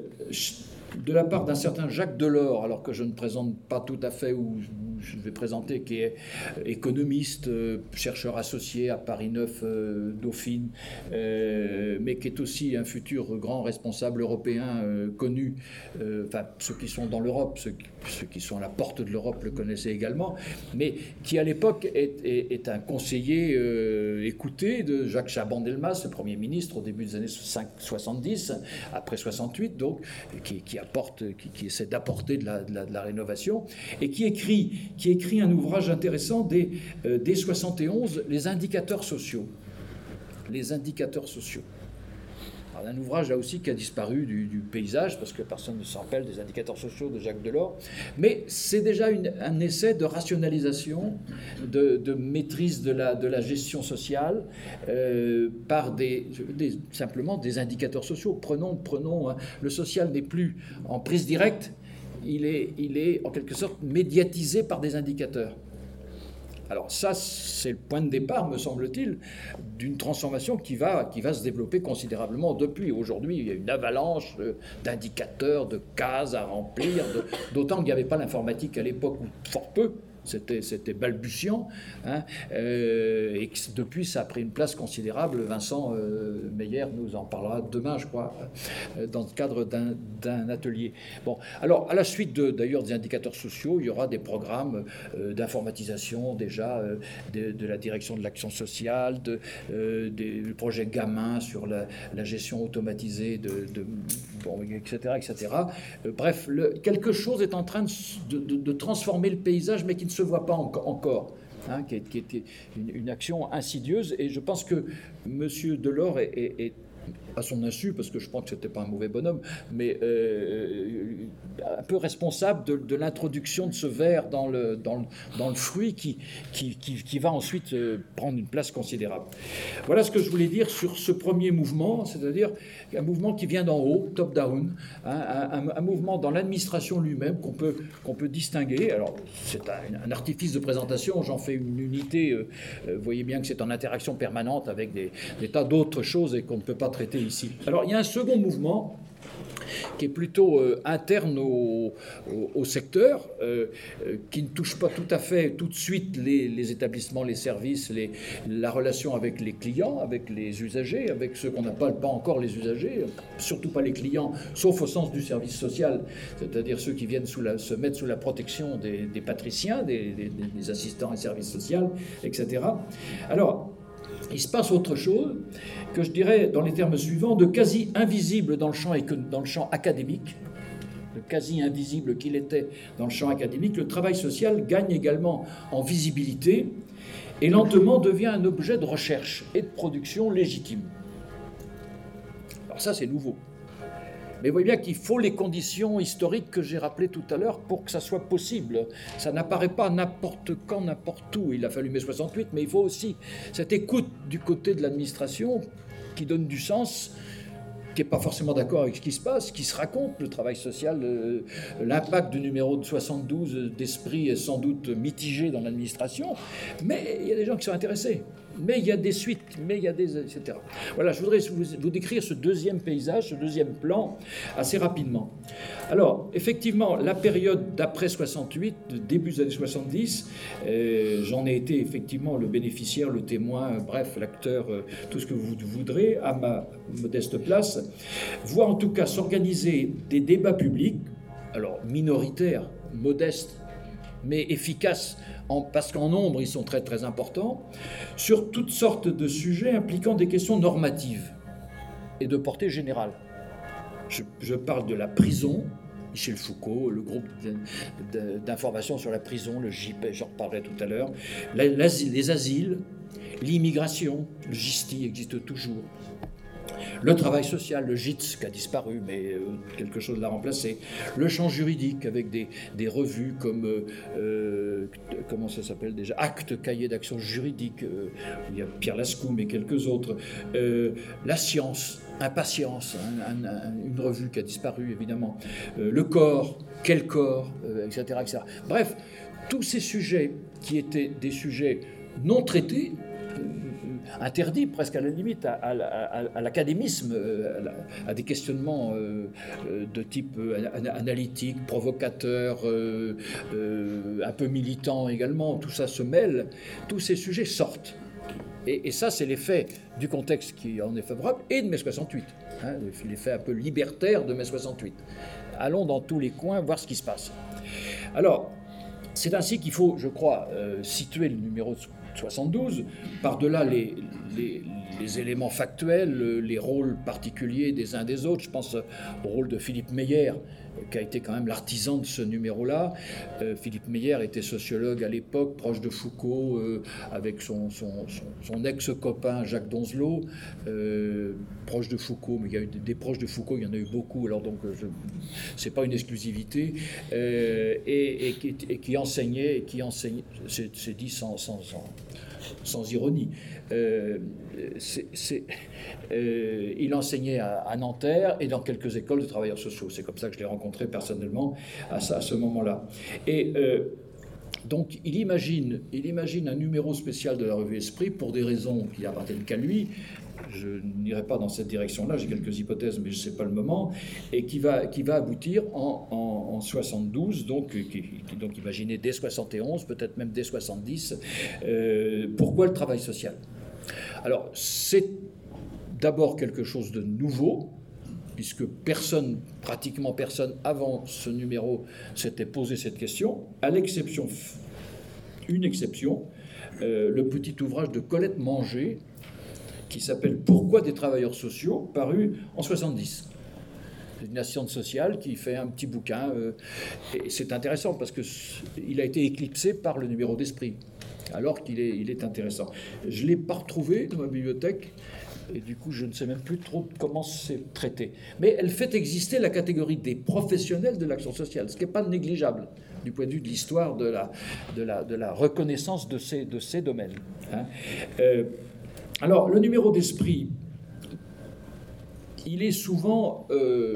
de la part d'un certain Jacques Delors, alors que je ne présente pas tout à fait, ou je vais présenter, qui est économiste, chercheur associé à Paris neuf, euh, Dauphine, euh, mais qui est aussi un futur grand responsable européen euh, connu. Euh, enfin, ceux qui sont dans l'Europe, ceux qui, ceux qui sont à la porte de l'Europe le connaissaient également, mais qui à l'époque est, est, est un conseiller euh, écouté de Jacques Chaban-Delmas, le Premier ministre au début des années soixante-dix, après soixante-huit, donc, qui, qui apporte, qui, qui essaie d'apporter de la, de, la, de la rénovation, et qui écrit, qui écrit un ouvrage intéressant dès, euh, dès soixante et onze, Les indicateurs sociaux. Les indicateurs sociaux. Alors, un ouvrage là aussi qui a disparu du, du paysage, parce que personne ne s'en rappelle des indicateurs sociaux de Jacques Delors, mais c'est déjà une, un essai de rationalisation, de, de maîtrise de la, de la gestion sociale euh, par des, des, simplement des indicateurs sociaux. Prenons, prenons hein, le social n'est plus en prise directe, il est, il est en quelque sorte médiatisé par des indicateurs. Alors ça, c'est le point de départ, me semble-t-il, d'une transformation qui va, qui va se développer considérablement depuis. Aujourd'hui, il y a une avalanche d'indicateurs, de cases à remplir, de, d'autant qu'il n'y avait pas l'informatique à l'époque, ou fort peu. c'était, c'était balbutiant, hein, euh, et que depuis ça a pris une place considérable. Vincent euh, Meyer nous en parlera demain, je crois, euh, dans le cadre d'un, d'un atelier. Bon, alors à la suite de, d'ailleurs des indicateurs sociaux, il y aura des programmes euh, d'informatisation déjà euh, de, de la direction de l'action sociale, de, euh, des projets Gamin sur la, la gestion automatisée de, de bon, et cetera, et cetera. Euh, bref, le, quelque chose est en train de, de, de transformer le paysage, mais qui ne se voit pas en, encore. Hein, qui, est, qui était une, une action insidieuse, et je pense que M. Delors est, est, est à son insu, parce que je pense que c'était pas un mauvais bonhomme, mais euh, un peu responsable de, de l'introduction de ce verre dans le, dans le, dans le fruit qui, qui, qui, qui va ensuite euh, prendre une place considérable. Voilà ce que je voulais dire sur ce premier mouvement, c'est-à-dire un mouvement qui vient d'en haut, top-down, hein, un, un, un mouvement dans l'administration lui-même qu'on peut, qu'on peut distinguer. Alors, c'est un, un artifice de présentation, j'en fais une unité, euh, vous voyez bien que c'est en interaction permanente avec des, des tas d'autres choses et qu'on ne peut pas traiter ici. Alors, il y a un second mouvement qui est plutôt euh, interne au, au, au secteur, euh, euh, qui ne touche pas tout à fait tout de suite les, les établissements, les services, les, la relation avec les clients, avec les usagers, avec ceux qu'on n'appelle pas encore les usagers, surtout pas les clients, sauf au sens du service social, c'est-à-dire ceux qui viennent sous la, se mettre sous la protection des, des patriciens, des, des, des assistants et services sociaux, et cetera. Alors, il se passe autre chose que je dirais, dans les termes suivants, de quasi invisible dans le champ, dans le champ académique, de quasi invisible qu'il était dans le champ académique, le travail social gagne également en visibilité et lentement devient un objet de recherche et de production légitime. Alors ça, c'est nouveau. Mais vous voyez bien qu'il faut les conditions historiques que j'ai rappelées tout à l'heure pour que ça soit possible. Ça n'apparaît pas n'importe quand, n'importe où. Il a fallu mai soixante-huit, mais il faut aussi cette écoute du côté de l'administration qui donne du sens, qui n'est pas forcément d'accord avec ce qui se passe, qui se raconte, le travail social. Euh, l'impact du numéro de soixante-douze d'Esprit est sans doute mitigé dans l'administration, mais il y a des gens qui sont intéressés. Mais il y a des suites, mais il y a des... et cetera. Voilà, je voudrais vous, vous décrire ce deuxième paysage, ce deuxième plan, assez rapidement. Alors, effectivement, la période d'après soixante-huit, début des années soixante-dix, euh, j'en ai été effectivement le bénéficiaire, le témoin, bref, l'acteur, euh, tout ce que vous voudrez, à ma modeste place, voit en tout cas s'organiser des débats publics, alors minoritaires, modestes, mais efficaces, en, parce qu'en nombre, ils sont très très importants, sur toutes sortes de sujets impliquant des questions normatives et de portée générale. Je, je parle de la prison, Michel Foucault, le groupe d'information sur la prison, le J P, j'en reparlerai tout à l'heure, les asiles, l'immigration, le G I S T I existe toujours. Le travail social, le G I T S qui a disparu, mais euh, quelque chose l'a remplacé. Le champ juridique avec des, des revues comme, euh, euh, comment ça s'appelle déjà, Actes, cahier d'action juridique, euh, il y a Pierre Lascaux, mais quelques autres. Euh, la science, Impatience, hein, un, un, une revue qui a disparu évidemment. Euh, le corps, quel corps, euh, et cetera, et cetera. Bref, tous ces sujets qui étaient des sujets non traités, interdit presque à la limite à, à, à, à l'académisme, à, à des questionnements euh, de type analytique, provocateur, euh, euh, un peu militant également, tout ça se mêle, tous ces sujets sortent. Et, et ça, c'est l'effet du contexte qui en est favorable et de mai soixante-huit, hein, l'effet un peu libertaire de mai soixante-huit. Allons dans tous les coins voir ce qui se passe. Alors, c'est ainsi qu'il faut, je crois, euh, situer le numéro soixante-douze, par-delà les, les, les éléments factuels, les rôles particuliers des uns des autres. Je pense au rôle de Philippe Meyer, qui a été quand même l'artisan de ce numéro-là. Euh, Philippe Meyer était sociologue à l'époque, proche de Foucault, euh, avec son, son, son, son ex-copain Jacques Donzelot, euh, proche de Foucault, mais il y a eu des, des proches de Foucault, il y en a eu beaucoup, alors donc ce n'est pas une exclusivité, euh, et, et, et, et qui enseignait, et qui enseignait, c'est, c'est dit sans, sans, sans, sans ironie, euh, c'est, c'est, euh, il enseignait à, à Nanterre et dans quelques écoles de travailleurs sociaux. C'est comme ça que je l'ai rencontré personnellement à, à ce moment-là. Et euh, donc il imagine, il imagine un numéro spécial de la revue Esprit pour des raisons qui appartiennent qu'à lui. je n'irai pas dans cette direction-là, j'ai quelques hypothèses, mais ce n'est pas le moment, et qui va, qui va aboutir en, en, en soixante-douze, donc, qui, qui, donc imaginez dès soixante et onze, peut-être même dès soixante-dix. Euh, pourquoi le travail social? Alors, c'est d'abord quelque chose de nouveau, puisque personne, pratiquement personne, avant ce numéro, s'était posé cette question, à l'exception, une exception, euh, le petit ouvrage de Colette Manger, qui s'appelle « Pourquoi des travailleurs sociaux ?», paru en soixante-dix. C'est une assistante sociale qui fait un petit bouquin, euh, et c'est intéressant parce qu'il a été éclipsé par le numéro d'Esprit, alors qu'il est, il est intéressant. Je ne l'ai pas retrouvé dans ma bibliothèque, et du coup, je ne sais même plus trop comment c'est traité. Mais elle fait exister la catégorie des professionnels de l'action sociale, ce qui n'est pas négligeable du point de vue de l'histoire de la, de la, de la reconnaissance de ces, de ces domaines. Hein. Euh, alors, le numéro d'Esprit, il est souvent euh,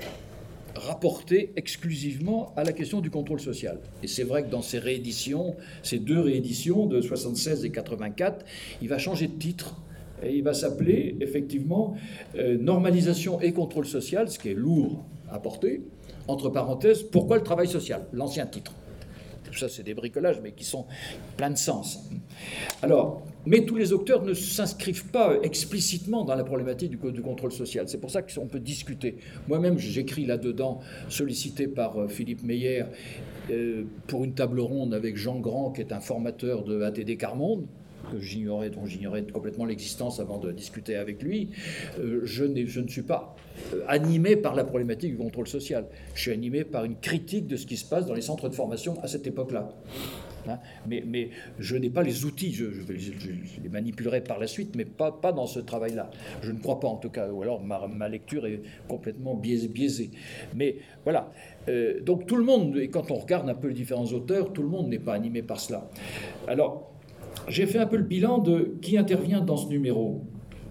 rapporté exclusivement à la question du contrôle social. Et c'est vrai que dans ces rééditions, ces deux rééditions de soixante-seize et quatre-vingt-quatre, il va changer de titre. Et il va s'appeler, effectivement, euh, Normalisation et contrôle social, ce qui est lourd à porter, entre parenthèses, Pourquoi le travail social, l'ancien titre. Tout ça, c'est des bricolages, mais qui sont pleins de sens. Alors, mais tous les auteurs ne s'inscrivent pas explicitement dans la problématique du, du contrôle social. C'est pour ça qu'on peut discuter. Moi-même, j'écris là-dedans, sollicité par Philippe Meyer, euh, pour une table ronde avec Jean Grand, qui est un formateur de A T D Carmonde, que j'ignorais, dont j'ignorais complètement l'existence avant de discuter avec lui. Euh, je, je ne suis pas euh, animé par la problématique du contrôle social. Je suis animé par une critique de ce qui se passe dans les centres de formation à cette époque-là. Hein, mais, mais je n'ai pas les outils, je, je, je, je les manipulerai par la suite, mais pas, pas dans ce travail-là. Je ne crois pas en tout cas, ou alors ma, ma lecture est complètement biaisée. biaisée. Mais voilà, euh, donc tout le monde, et quand on regarde un peu les différents auteurs, tout le monde n'est pas animé par cela. Alors, j'ai fait un peu le bilan de qui intervient dans ce numéro.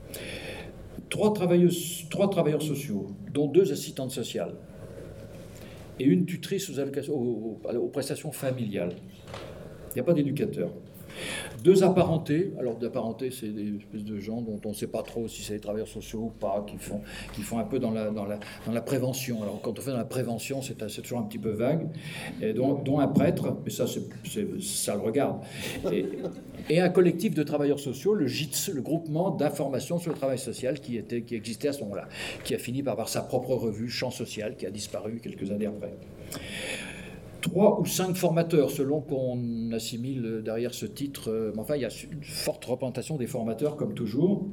Trois, travailleuses, trois travailleurs sociaux, dont deux assistantes sociales, et une tutrice aux, allocations, aux, aux, aux prestations familiales. Il n'y a pas d'éducateur. Deux apparentés. Alors, d'apparentés, c'est des espèces de gens dont on ne sait pas trop si c'est des travailleurs sociaux ou pas, qui font, qui font un peu dans la, dans, la, dans la prévention. Alors, quand on fait dans la prévention, c'est, c'est toujours un petit peu vague. Et dont, dont un prêtre, mais ça, c'est, c'est, ça le regarde. Et, et un collectif de travailleurs sociaux, le G I T S, le groupement d'information sur le travail social, qui, était, qui existait à ce moment-là, qui a fini par avoir sa propre revue, Champ Social, qui a disparu quelques années après. Trois ou cinq formateurs, selon qu'on assimile derrière ce titre. Euh, enfin, il y a une forte représentation des formateurs, comme toujours.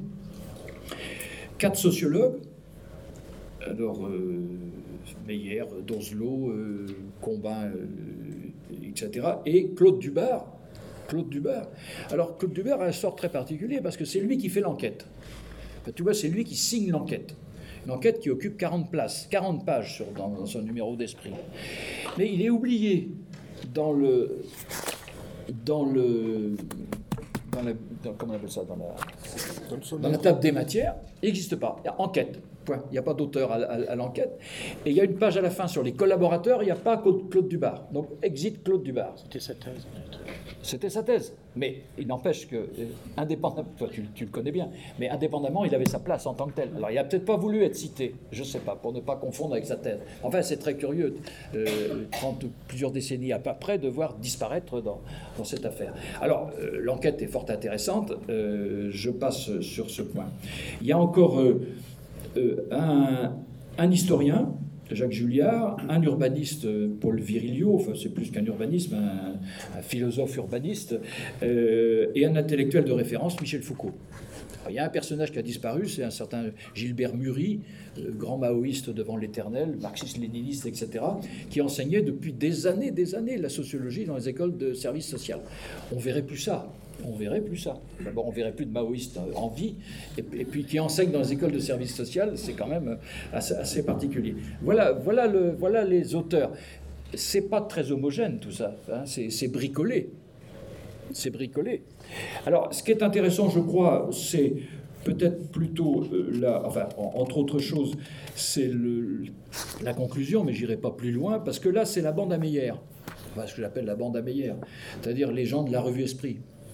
Quatre sociologues. Alors, euh, Meyer, Donzelot, euh, Combin, euh, et cetera. Et Claude Dubar. Claude Dubar. Alors, Claude Dubar a un sort très particulier parce que c'est lui qui fait l'enquête. Enfin, tu vois, c'est lui qui signe l'enquête. Une enquête qui occupe quarante places, quarante pages sur, dans, dans son numéro d'Esprit. Mais il est oublié dans le... dans le... dans la... Dans, comment on appelle ça dans la, dans la table des matières. Il n'existe pas. Il y a enquête. Point. Il n'y a pas d'auteur à, à, à l'enquête. Et il y a une page à la fin sur les collaborateurs. Il n'y a pas Claude Dubar. Donc, exit Claude Dubar. C'était sa thèse. C'était sa thèse. Mais il n'empêche que, euh, indépendamment, toi tu, tu le connais bien, mais indépendamment, il avait sa place en tant que tel. Alors, il n'a peut-être pas voulu être cité, je ne sais pas, pour ne pas confondre avec sa thèse. Enfin, c'est très curieux, euh, trente, plusieurs décennies après, de voir disparaître dans, dans cette affaire. Alors, euh, l'enquête est fort intéressante, euh, je passe sur ce point. Il y a encore euh, euh, un, un historien, Jacques Julliard, un urbaniste, Paul Virilio, enfin c'est plus qu'un urbanisme, un, un philosophe urbaniste, euh, et un intellectuel de référence, Michel Foucault. Alors, il y a un personnage qui a disparu, c'est un certain Gilbert Mury, euh, grand maoïste devant l'éternel, marxiste-léniniste, et cetera, qui enseignait depuis des années, des années la sociologie dans les écoles de service social. On ne verrait plus ça. On ne verrait plus ça. D'abord, on ne verrait plus de maoïstes en vie, et, et puis qui enseignent dans les écoles de service social, c'est quand même assez, assez particulier. Voilà, voilà, le, voilà les auteurs. C'est pas très homogène tout ça, hein, c'est, c'est bricolé. C'est bricolé. Alors, ce qui est intéressant, je crois, c'est peut-être plutôt, euh, la, enfin, en, entre autres choses, c'est le, la conclusion, mais je n'irai pas plus loin, parce que là, c'est la bande à Meyer. Enfin, ce que j'appelle la bande à Meyer, c'est-à-dire les gens de la revue Esprit.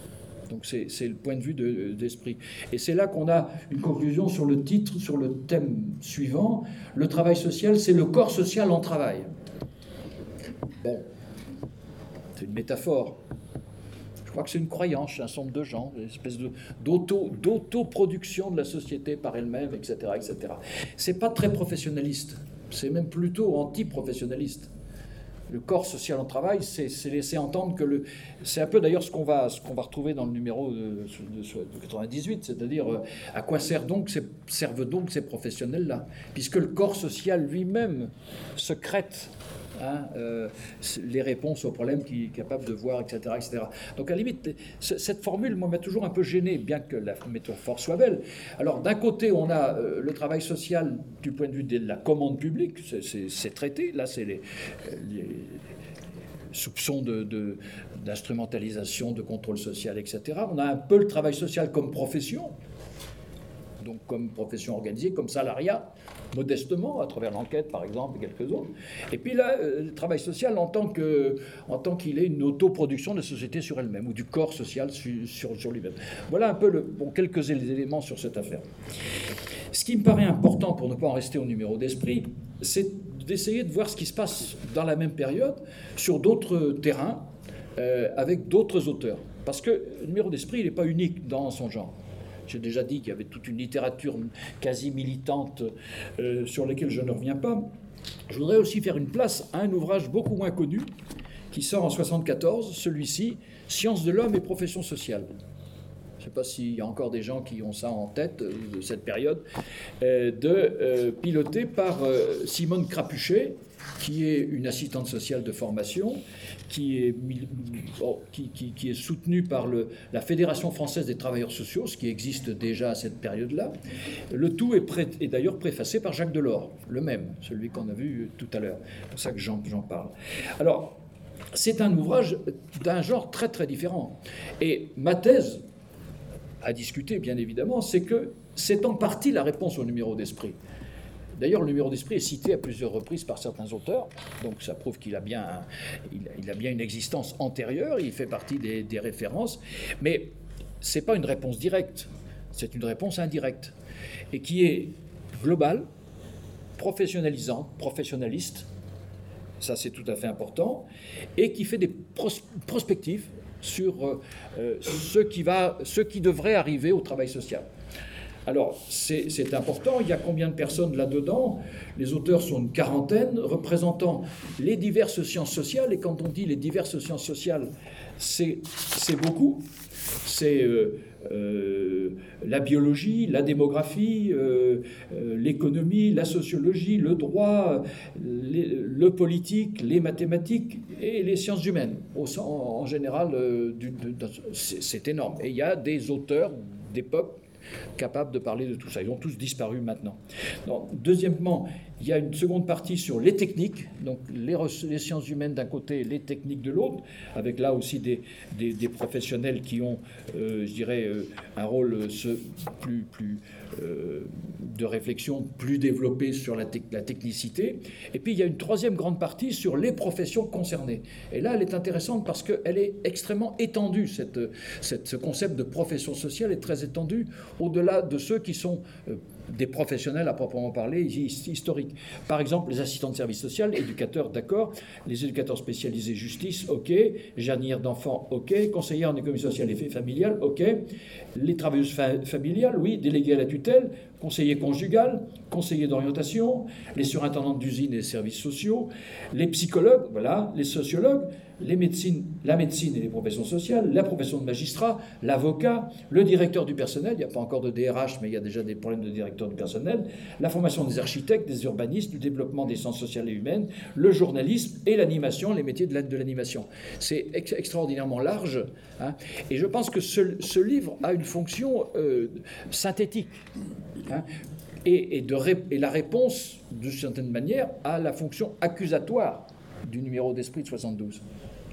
Donc c'est, c'est le point de vue de, d'Esprit. Et c'est là qu'on a une conclusion sur le titre, sur le thème suivant. Le travail social, c'est le corps social en travail. Bon, c'est une métaphore. Je crois que c'est une croyance chez un certain nombre de gens, une espèce de, d'auto, d'autoproduction de la société par elle-même, et cetera, et cetera. C'est pas très professionnaliste, c'est même plutôt anti-professionnaliste. Le corps social en travail, c'est, c'est laisser entendre que le... C'est un peu d'ailleurs ce qu'on va, ce qu'on va retrouver dans le numéro de, de, de quatre-vingt-dix-huit, c'est-à-dire euh, à quoi servent donc ces, servent donc ces professionnels-là, puisque le corps social lui-même secrète Hein, euh, les réponses aux problèmes qu'il est capable de voir, et cetera, et cetera. Donc, à la limite, cette formule, moi, m'a toujours un peu gêné, bien que la métaphore soit belle. Alors, d'un côté, on a euh, le travail social du point de vue de la commande publique, c'est, c'est, c'est traité. Là, c'est les, les soupçons de, de, d'instrumentalisation, de contrôle social, et cetera. On a un peu le travail social comme profession, donc comme profession organisée, comme salariat, modestement, à travers l'enquête, par exemple, et quelques autres. Et puis là, euh, le travail social en tant, que, en tant qu'il est une autoproduction de la société sur elle-même, ou du corps social su, sur, sur lui-même. Voilà un peu le, bon, quelques éléments sur cette affaire. Ce qui me paraît important, pour ne pas en rester au numéro d'Esprit, c'est d'essayer de voir ce qui se passe dans la même période, sur d'autres terrains, euh, avec d'autres auteurs. Parce que le numéro d'Esprit, il n'est pas unique dans son genre. J'ai déjà dit qu'il y avait toute une littérature quasi militante euh, sur laquelle je ne reviens pas. Je voudrais aussi faire une place à un ouvrage beaucoup moins connu qui sort en soixante-quatorze, celui-ci, « Sciences de l'homme et professions sociales ». Je ne sais pas s'il y a encore des gens qui ont ça en tête, euh, de cette période, euh, de, euh, piloté par euh, Simone Crapuchet, qui est une assistante sociale de formation, qui est, oh, qui, qui, qui est soutenue par le, la Fédération française des travailleurs sociaux, ce qui existe déjà à cette période-là. Le tout est, pré, est d'ailleurs préfacé par Jacques Delors, le même, celui qu'on a vu tout à l'heure. C'est pour ça que j'en, j'en parle. Alors, c'est un ouvrage d'un genre très très différent. Et ma thèse, à discuter bien évidemment, c'est que c'est en partie la réponse au numéro d'Esprit. D'ailleurs, le numéro d'Esprit est cité à plusieurs reprises par certains auteurs, donc ça prouve qu'il a bien, il, il a bien une existence antérieure, il fait partie des, des références, mais ce n'est pas une réponse directe, c'est une réponse indirecte, et qui est globale, professionnalisante, professionnaliste, ça c'est tout à fait important, et qui fait des pros- prospectives sur euh, ce, qui va, ce qui devrait arriver au travail social. Alors, c'est, c'est important. Il y a combien de personnes là-dedans? Les auteurs sont une quarantaine, représentant les diverses sciences sociales. Et quand on dit les diverses sciences sociales, c'est, c'est beaucoup. C'est euh, euh, la biologie, la démographie, euh, euh, l'économie, la sociologie, le droit, les, le politique, les mathématiques et les sciences humaines. Au, en, en général, euh, du, de, de, c'est, c'est énorme. Et il y a des auteurs d'époque capables de parler de tout ça. Ils ont tous disparu maintenant. Donc, deuxièmement, il y a une seconde partie sur les techniques, donc les, les sciences humaines d'un côté, les techniques de l'autre, avec là aussi des, des, des professionnels qui ont, euh, je dirais, euh, un rôle euh, ce, plus, plus euh, de réflexion plus développé sur la, te- la technicité. Et puis il y a une troisième grande partie sur les professions concernées. Et là, elle est intéressante parce qu'elle est extrêmement étendue. Cette, cette, ce concept de profession sociale est très étendu au-delà de ceux qui sont euh, des professionnels à proprement parler, historiques. Par exemple, les assistants de service social, éducateurs, d'accord, les éducateurs spécialisés justice, ok, jardinières d'enfants, ok, conseillères en économie sociale et familiale, ok, les travailleuses fa- familiales, oui, délégués à la tutelle, conseillers conjugal, conseillers d'orientation, les surintendants d'usines et services sociaux, les psychologues, voilà, les sociologues, les médecines, la médecine et les professions sociales, la profession de magistrat, l'avocat, le directeur du personnel, il n'y a pas encore de D R H, mais il y a déjà des problèmes de directeur du personnel, la formation des architectes, des urbanistes, du développement des sciences sociales et humaines, le journalisme et l'animation, les métiers de l'aide de l'animation. C'est ex- extraordinairement large, hein, et je pense que ce, ce livre a une fonction euh, synthétique, hein, et, et, de ré- et la réponse, de certaine manière, à la fonction accusatoire du numéro d'Esprit de soixante-douze.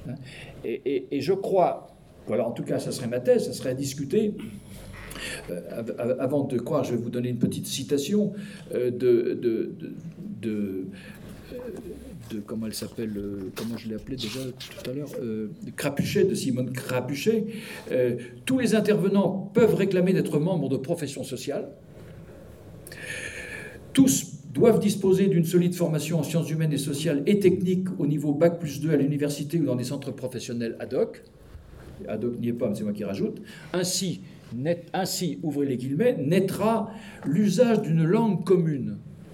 Et, et, et je crois, voilà, en tout cas, ça serait ma thèse, ça serait à discuter. Euh, avant de croire, je vais vous donner une petite citation euh, de, de, de, de de comment elle s'appelle, euh, comment je l'ai appelée déjà tout à l'heure, euh, Crapuchet, de Simone Crapuchet. Euh, tous les intervenants peuvent réclamer d'être membres de professions sociales. Tous doivent disposer d'une solide formation en sciences humaines et sociales et techniques au niveau bac plus deux à l'université ou dans des centres professionnels ad hoc. Ad hoc n'y est pas, mais c'est moi qui rajoute. Ainsi, net, ainsi, ouvrez les guillemets, naîtra l'usage d'une langue commune.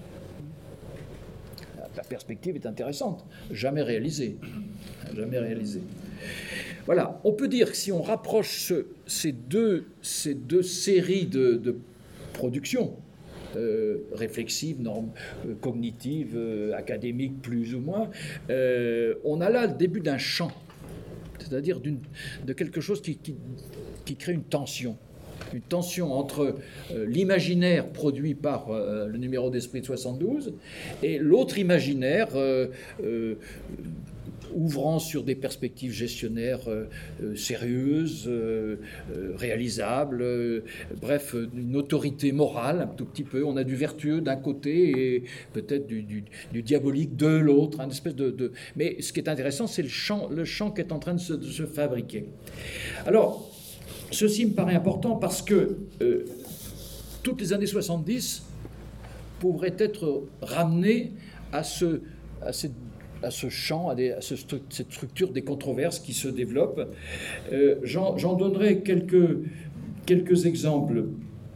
La perspective est intéressante, jamais réalisée. Jamais réalisée. Voilà, on peut dire que si on rapproche ce, ces, deux, ces deux séries de, de productions, Euh, réflexive, norme, euh, cognitive, euh, académique plus ou moins, euh, on a là le début d'un champ, c'est-à-dire d'une, de quelque chose qui, qui, qui crée une tension. Une tension entre euh, l'imaginaire produit par euh, le numéro d'Esprit de soixante-douze et l'autre imaginaire euh, euh, ouvrant sur des perspectives gestionnaires euh, euh, sérieuses, euh, euh, réalisables, euh, bref, une autorité morale un tout petit peu. On a du vertueux d'un côté et peut-être du, du, du diabolique de l'autre, une espèce de, de... Mais ce qui est intéressant, c'est le champ, le champ qui est en train de se, de se fabriquer. Alors, ceci me paraît important parce que euh, toutes les années soixante-dix pourraient être ramenées à ce, à cette à ce champ, à, des, à ce, cette structure des controverses qui se développent. Euh, j'en, j'en donnerai quelques, quelques exemples.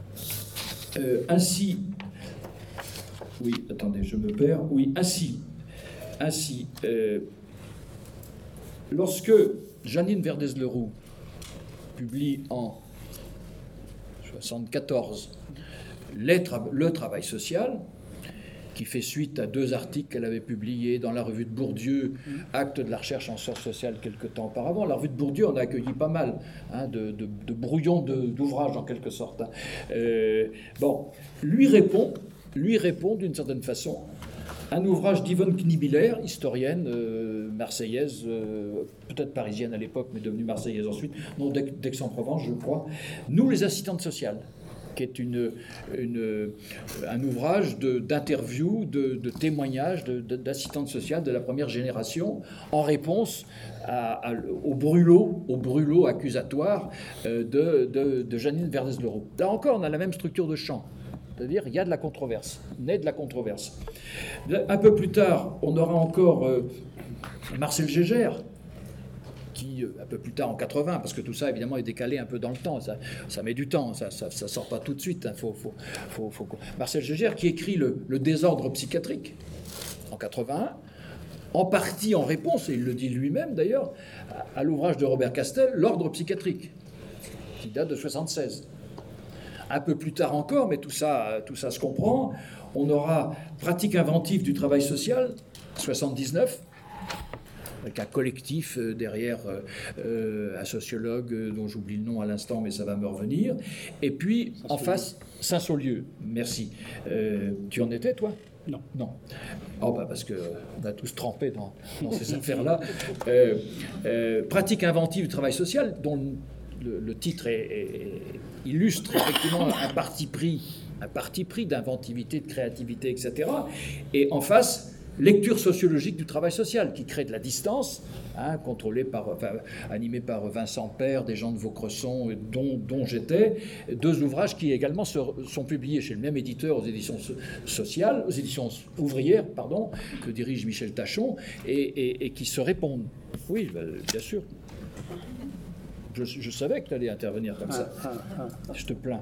Euh, ainsi, oui, attendez, je me perds. Oui, ainsi, ainsi, euh, lorsque Jeannine Verdez-Leroux publie en soixante-quatorze Les tra- Le travail social, qui fait suite à deux articles qu'elle avait publiés dans la revue de Bourdieu, Actes de la recherche en sciences sociales, quelque temps auparavant. La revue de Bourdieu, on a accueilli pas mal hein, de, de, de brouillons de, d'ouvrages, en quelque sorte. Hein. Euh, bon, lui répond, lui répond d'une certaine façon, un ouvrage d'Yvonne Knibiller, historienne euh, marseillaise, euh, peut-être parisienne à l'époque, mais devenue marseillaise ensuite, non, d'Aix-en-Provence, je crois. Nous, les assistantes sociales, qui est une, une, un ouvrage de, d'interview, de, de témoignages de, de, d'assistantes sociales de la première génération en réponse à, à, au brûlot, au brûlot accusatoire de, de, de Jeannine Verdez-Leroux. Là encore, on a la même structure de champ. C'est-à-dire, il y a de la controverse, naît de la controverse. Un peu plus tard, on aura encore euh, Marcel Gégère, qui, un peu plus tard en quatre-vingts, parce que tout ça, évidemment, est décalé un peu dans le temps, ça, ça met du temps, ça ne sort pas tout de suite. Hein, faut, faut, faut, faut... Marcel Gégère, qui écrit le, le désordre psychiatrique, en quatre-vingt-un, en partie en réponse, et il le dit lui-même d'ailleurs, à, à l'ouvrage de Robert Castel, L'ordre psychiatrique, qui date de soixante-seize. Un peu plus tard encore, mais tout ça, tout ça se comprend, on aura Pratique inventive du travail social, soixante-dix-neuf, avec un collectif derrière, euh, un sociologue dont j'oublie le nom à l'instant, mais ça va me revenir. Et puis, en face, Saint-Saulieu, merci. Euh, tu en étais, toi ? Non. Non. Oh, bah parce qu'on a tous trempé dans, dans ces affaires-là. Euh, euh, Pratique inventive du travail social, dont le, le titre est, est, illustre effectivement un parti pris, un parti pris d'inventivité, de créativité, et cetera. Et en face, lecture sociologique du travail social, qui crée de la distance, hein, contrôlée par, enfin, animée par Vincent Père, des gens de Vaucresson, dont, dont j'étais, deux ouvrages qui également se, sont publiés chez le même éditeur aux éditions so- sociales, aux éditions ouvrières, pardon, que dirige Michel Tachon, et, et, et qui se répondent. Oui, ben, bien sûr. Je, je savais que tu allais intervenir comme ça. Je te plains.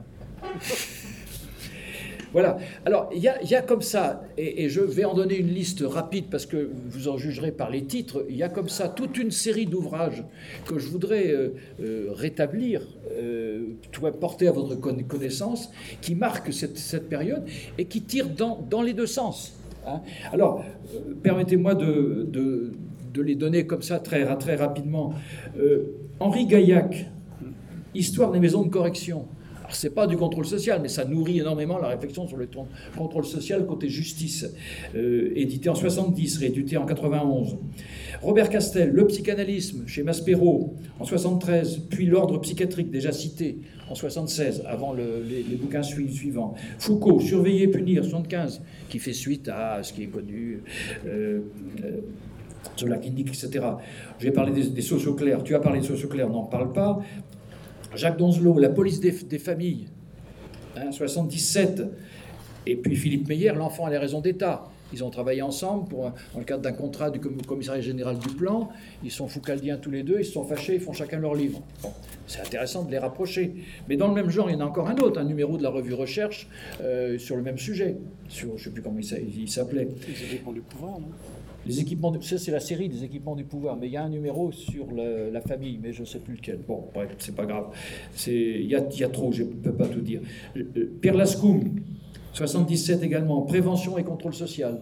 Voilà. Alors, il y, y a comme ça, et, et je vais en donner une liste rapide parce que vous en jugerez par les titres, il y a comme ça toute une série d'ouvrages que je voudrais euh, euh, rétablir, euh, porter à votre connaissance, qui marquent cette, cette période et qui tirent dans, dans les deux sens. Hein. Alors, euh, permettez-moi de, de, de les donner comme ça très, très rapidement. Euh, Henri Gaillac, Histoire des maisons de correction. Alors, c'est pas du contrôle social, mais ça nourrit énormément la réflexion sur le contrôle social côté justice, euh, édité en soixante-dix, réédité en quatre-vingt-onze. Robert Castel, Le psychanalysme, chez Maspero, en soixante-treize, puis L'ordre psychiatrique, déjà cité, en soixante-seize, avant le, les, les bouquins suivants. Foucault, Surveiller, punir, soixante-quinze, qui fait suite à ce qui est connu, euh, euh, sur la clinique, et cetera. J'ai parlé des, des socioclères, tu as parlé des socioclères, n'en parle pas. Jacques Donzelot, La police des, des familles, hein, soixante-dix-sept. Et puis Philippe Meyer, L'enfant a les raisons d'État. Ils ont travaillé ensemble pour, dans le cadre d'un contrat du commissariat général du plan. Ils sont foucaldiens tous les deux, ils se sont fâchés, ils font chacun leur livre. Bon, c'est intéressant de les rapprocher. Mais dans le même genre, il y en a encore un autre, un numéro de la revue Recherche euh, sur le même sujet. Sur, je ne sais plus comment il s'appelait. Les équipements du pouvoir, non ? Les équipements du, ça, c'est la série des équipements du pouvoir. Mais il y a un numéro sur le, la famille, mais je ne sais plus lequel. Bon, bref, c'est pas grave. Il y a, y a trop, je ne peux pas tout dire. Pierre Lascoum, soixante-dix-sept également, Prévention et contrôle social.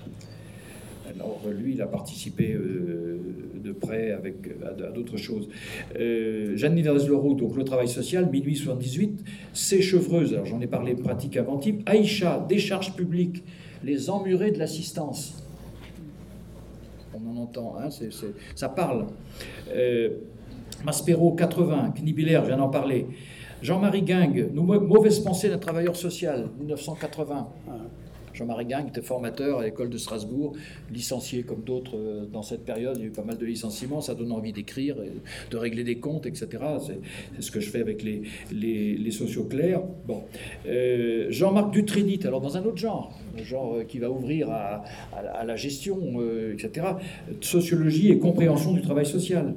Alors, lui, il a participé euh, de près avec, à, à d'autres choses. Euh, Jeanne Nivers-Leroux, donc Le travail social, minuit soixante-dix-huit. C'est Chevreuse, alors j'en ai parlé, pratique inventive. Aïcha, Décharge publique, les emmurés de l'assistance. On en entend, hein, c'est, c'est, ça parle. Euh, Maspero, quatre-vingts, Knibiller, je viens d'en parler. Jean-Marie Guingue, Nos mauvaises pensées d'un travailleur social, mille neuf cent quatre-vingts. Jean-Marie Guingue était formateur à l'école de Strasbourg, licencié comme d'autres dans cette période. Il y a eu pas mal de licenciements, ça donne envie d'écrire, de régler des comptes, et cetera. C'est, c'est ce que je fais avec les, les, les socioclères. Bon. Euh, Jean-Marc Dutrédit, alors dans un autre genre, un genre qui va ouvrir à, à, à la gestion, euh, et cetera. Sociologie et compréhension du travail social.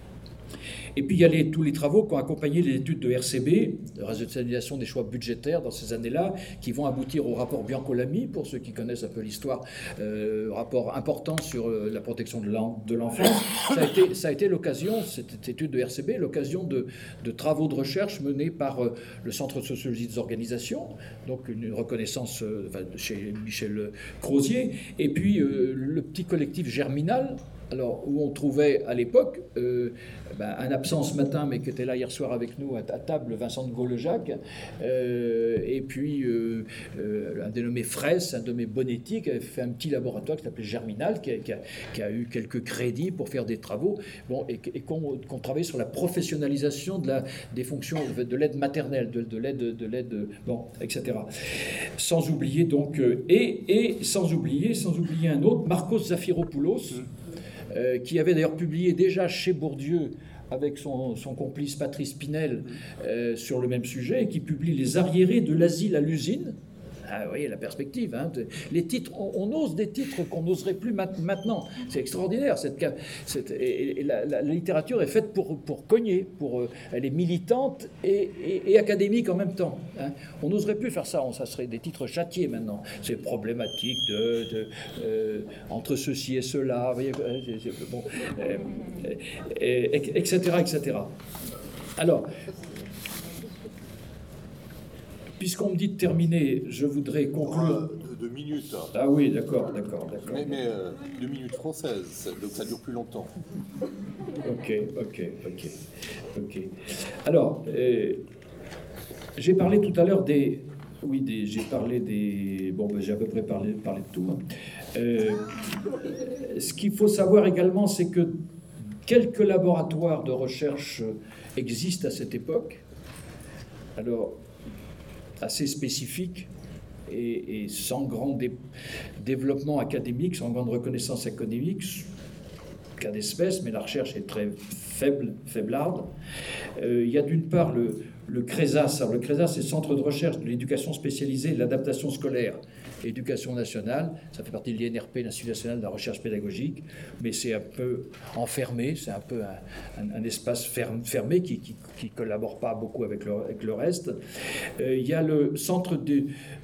Et puis il y a les, tous les travaux qui ont accompagné les études de R C B, de rationalisation des choix budgétaires dans ces années-là, qui vont aboutir au rapport Bianco-Lamy, pour ceux qui connaissent un peu l'histoire, euh, rapport important sur euh, la protection de, l'en, de l'enfance. Ça a été, ça a été l'occasion, cette étude de R C B, l'occasion de, de travaux de recherche menés par euh, le Centre de sociologie des organisations, donc une reconnaissance euh, enfin, chez Michel Crozier, et puis euh, le petit collectif Germinal, alors, où on trouvait à l'époque euh, ben, un absent ce matin, mais qui était là hier soir avec nous à, à table, Vincent de Gaulle-Jacques, euh, et puis euh, euh, un dénommé Fraisse, un dénommé Bonetti, qui avait fait un petit laboratoire qui s'appelait Germinal, qui a, qui, a, qui a eu quelques crédits pour faire des travaux, bon, et, et qu'on, qu'on travaillait sur la professionnalisation de la, des fonctions de, de l'aide maternelle, de, de l'aide, de l'aide, bon, et cetera. Sans oublier donc, euh, et, et sans oublier, sans oublier un autre, Marcos Zafiropoulos, Euh, qui avait d'ailleurs publié déjà chez Bourdieu avec son, son complice Patrice Pinel euh, sur le même sujet, et qui publie Les arriérés de l'asile à l'usine. Ah, vous voyez la perspective. Hein. Les titres, on, on ose des titres qu'on n'oserait plus maintenant. C'est extraordinaire. Cette, cette, et, et la, la, la littérature est faite pour, pour cogner. Pour, euh, elle est militante et, et, et académique en même temps. Hein. On n'oserait plus faire ça. On, ça serait des titres châtiés maintenant. C'est problématique de, de, euh, entre ceci et cela. Vous voyez, c'est, c'est, bon, euh, et, et cetera, et cetera. Alors. Puisqu'on me dit de terminer, je voudrais conclure... Euh, deux minutes. Hein. Ah oui, d'accord, d'accord, d'accord. Mais, mais euh, deux minutes françaises, donc ça dure plus longtemps. Ok, ok, ok, ok. Alors, euh, j'ai parlé tout à l'heure des... Oui, des, j'ai parlé des... Bon, ben, j'ai à peu près parlé, parlé de tout. Hein. Euh, ce qu'il faut savoir également, c'est que quelques laboratoires de recherche existent à cette époque. Alors... assez spécifique et, et sans grand dé, développement académique, sans grande reconnaissance académique, cas d'espèce, mais la recherche est très faible, faiblarde. Euh, il y a d'une part le, le CRESAS. Alors, le CRESAS, c'est Centre de recherche de l'éducation spécialisée et de l'adaptation scolaire. Éducation nationale, ça fait partie de l'I N R P, l'Institut national de la recherche pédagogique, mais c'est un peu enfermé, c'est un peu un, un, un espace ferme, fermé qui ne collabore pas beaucoup avec le, avec le reste. Euh, il y a le centre de,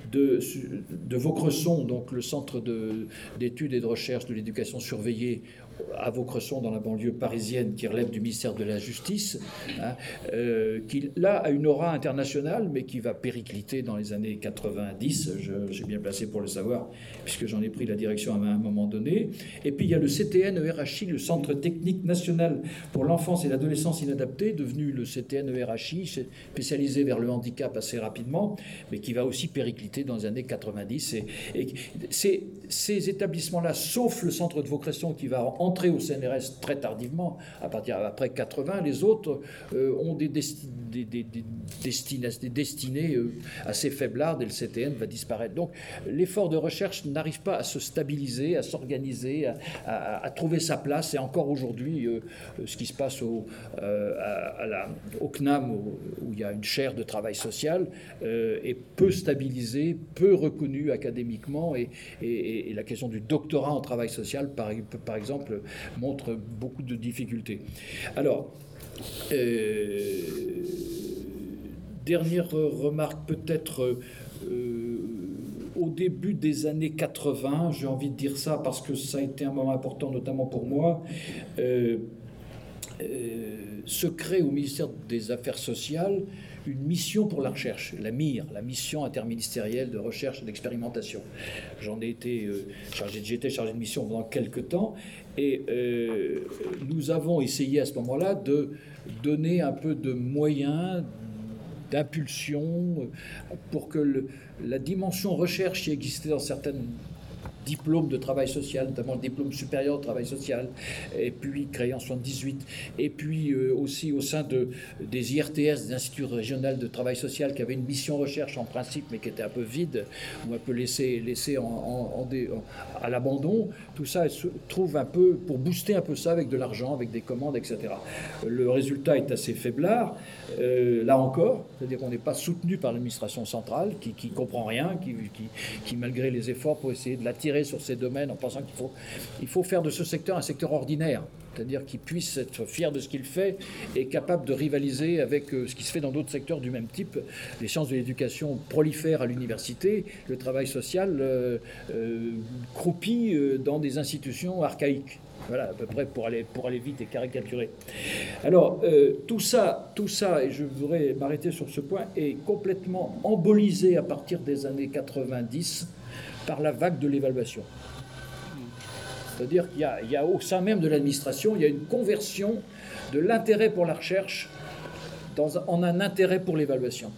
de, de Vaucresson, donc le centre de, d'études et de recherche de l'éducation surveillée à Vaucresson, dans la banlieue parisienne, qui relève du ministère de la Justice, hein, euh, qui là a une aura internationale, mais qui va péricliter dans les années quatre-vingt-dix, je, j'ai bien placé pour le savoir, puisque j'en ai pris la direction à un moment donné. Et puis il y a le C T N E R H I, le Centre technique national pour l'enfance et l'adolescence inadaptée, devenu le C T N E R H I, spécialisé vers le handicap assez rapidement, mais qui va aussi péricliter dans les années quatre-vingt-dix. Et, et ces, ces établissements-là, sauf le centre de Vaucresson qui va entrer au C N R S très tardivement, à partir après quatre-vingts, les autres euh, ont des, desti- des, des, des, destinées, des destinées euh, assez faiblardes et le C T N va disparaître. Donc l'effort de recherche n'arrive pas à se stabiliser, à s'organiser, à, à, à trouver sa place. Et encore aujourd'hui, euh, ce qui se passe au, euh, à, à la, au C N A M, où, où il y a une chaire de travail social, euh, est peu stabilisée, peu reconnue académiquement. Et, et, et la question du doctorat en travail social, par, par exemple, montre beaucoup de difficultés. Alors, euh, dernière remarque peut-être, euh, au début des années quatre-vingts, j'ai envie de dire ça parce que ça a été un moment important, notamment pour moi, euh, euh, se crée au ministère des Affaires sociales une mission pour la recherche, la M I R, la mission interministérielle de recherche et d'expérimentation. J'en ai été euh, chargé, j'ai été chargé de mission pendant quelques temps, et euh, nous avons essayé à ce moment-là de donner un peu de moyens, d'impulsion, pour que le, la dimension recherche qui existait dans certaines diplôme de travail social, notamment le diplôme supérieur de travail social, et puis créé en soixante-dix-huit, et puis euh, aussi au sein de, des I R T S, des instituts régionaux de travail social, qui avaient une mission recherche en principe, mais qui était un peu vide, ou un peu laissé, laissé en, en, en dé, en, à l'abandon. Tout ça se trouve un peu, pour booster un peu ça avec de l'argent, avec des commandes, et cetera. Le résultat est assez faiblard, euh, là encore, c'est-à-dire qu'on n'est pas soutenu par l'administration centrale, qui ne comprend rien, qui, qui, qui, malgré les efforts pour essayer de l'attirer sur ces domaines en pensant qu'il faut, il faut faire de ce secteur un secteur ordinaire, c'est-à-dire qu'il puisse être fier de ce qu'il fait et capable de rivaliser avec ce qui se fait dans d'autres secteurs du même type. Les sciences de l'éducation prolifèrent à l'université, le travail social euh, euh, croupit dans des institutions archaïques. Voilà, à peu près pour aller, pour aller vite et caricaturer. Alors, euh, tout ça, tout ça, et je voudrais m'arrêter sur ce point, est complètement embolisé à partir des années quatre-vingt-dix par la vague de l'évaluation. C'est-à-dire qu'il y a, il y a au sein même de l'administration, il y a une conversion de l'intérêt pour la recherche dans, en un intérêt pour l'évaluation.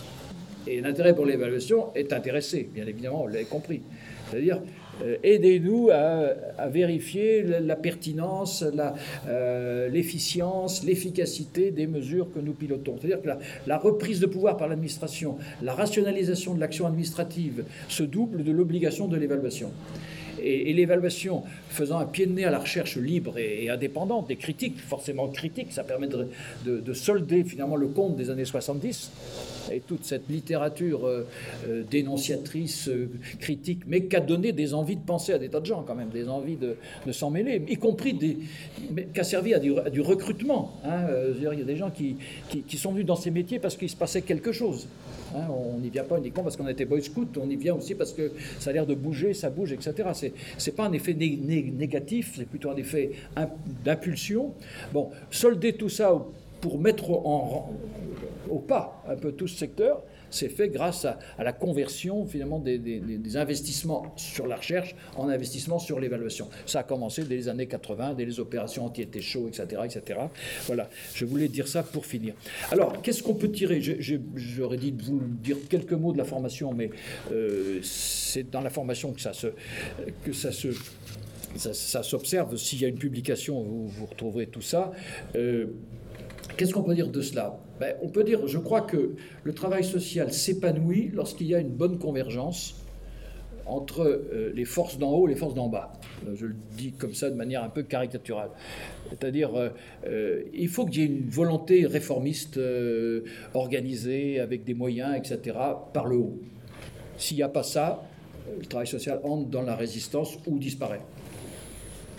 Et l'intérêt pour l'évaluation est intéressé, bien évidemment, vous l'avez compris. C'est-à-dire, euh, aidez-nous à, à vérifier la, la pertinence, la, euh, l'efficience, l'efficacité des mesures que nous pilotons. C'est-à-dire que la, la reprise de pouvoir par l'administration, la rationalisation de l'action administrative se double de l'obligation de l'évaluation. Et, et l'évaluation faisant un pied de nez à la recherche libre et, et indépendante, des critiques, forcément critiques, ça permet de, de, de solder finalement le compte des années soixante-dix, et toute cette littérature euh, euh, dénonciatrice, euh, critique, mais qui a donné des envies de penser à des tas de gens quand même, des envies de, de s'en mêler, y compris des, mais, qui a servi à du, à du recrutement. Hein, euh, il y a des gens qui, qui, qui sont venus dans ces métiers parce qu'il se passait quelque chose. Hein, on n'y vient pas uniquement parce qu'on était boy scout, on y vient aussi parce que ça a l'air de bouger, ça bouge, et cetera. C'est, c'est pas un effet né, né, négatif, c'est plutôt un effet d'impulsion. Bon, solder tout ça au pour mettre en, au pas un peu tout ce secteur, c'est fait grâce à, à la conversion finalement des, des, des investissements sur la recherche en investissements sur l'évaluation. Ça a commencé dès les années quatre-vingts, dès les opérations anti-été chaud, et cetera, et cetera. Voilà, je voulais dire ça pour finir. Alors, qu'est-ce qu'on peut tirer ? je, je, J'aurais dit de vous dire quelques mots de la formation, mais euh, c'est dans la formation que ça se... Que ça se ça, ça s'observe. S'il y a une publication, vous, vous retrouverez tout ça. Euh, Qu'est-ce qu'on peut dire de cela ? Ben, on peut dire, je crois que le travail social s'épanouit lorsqu'il y a une bonne convergence entre euh, les forces d'en haut et les forces d'en bas. Je le dis comme ça de manière un peu caricaturale. C'est-à-dire, euh, euh, il faut qu'il y ait une volonté réformiste euh, organisée avec des moyens, et cetera, par le haut. S'il n'y a pas ça, le travail social entre dans la résistance ou disparaît.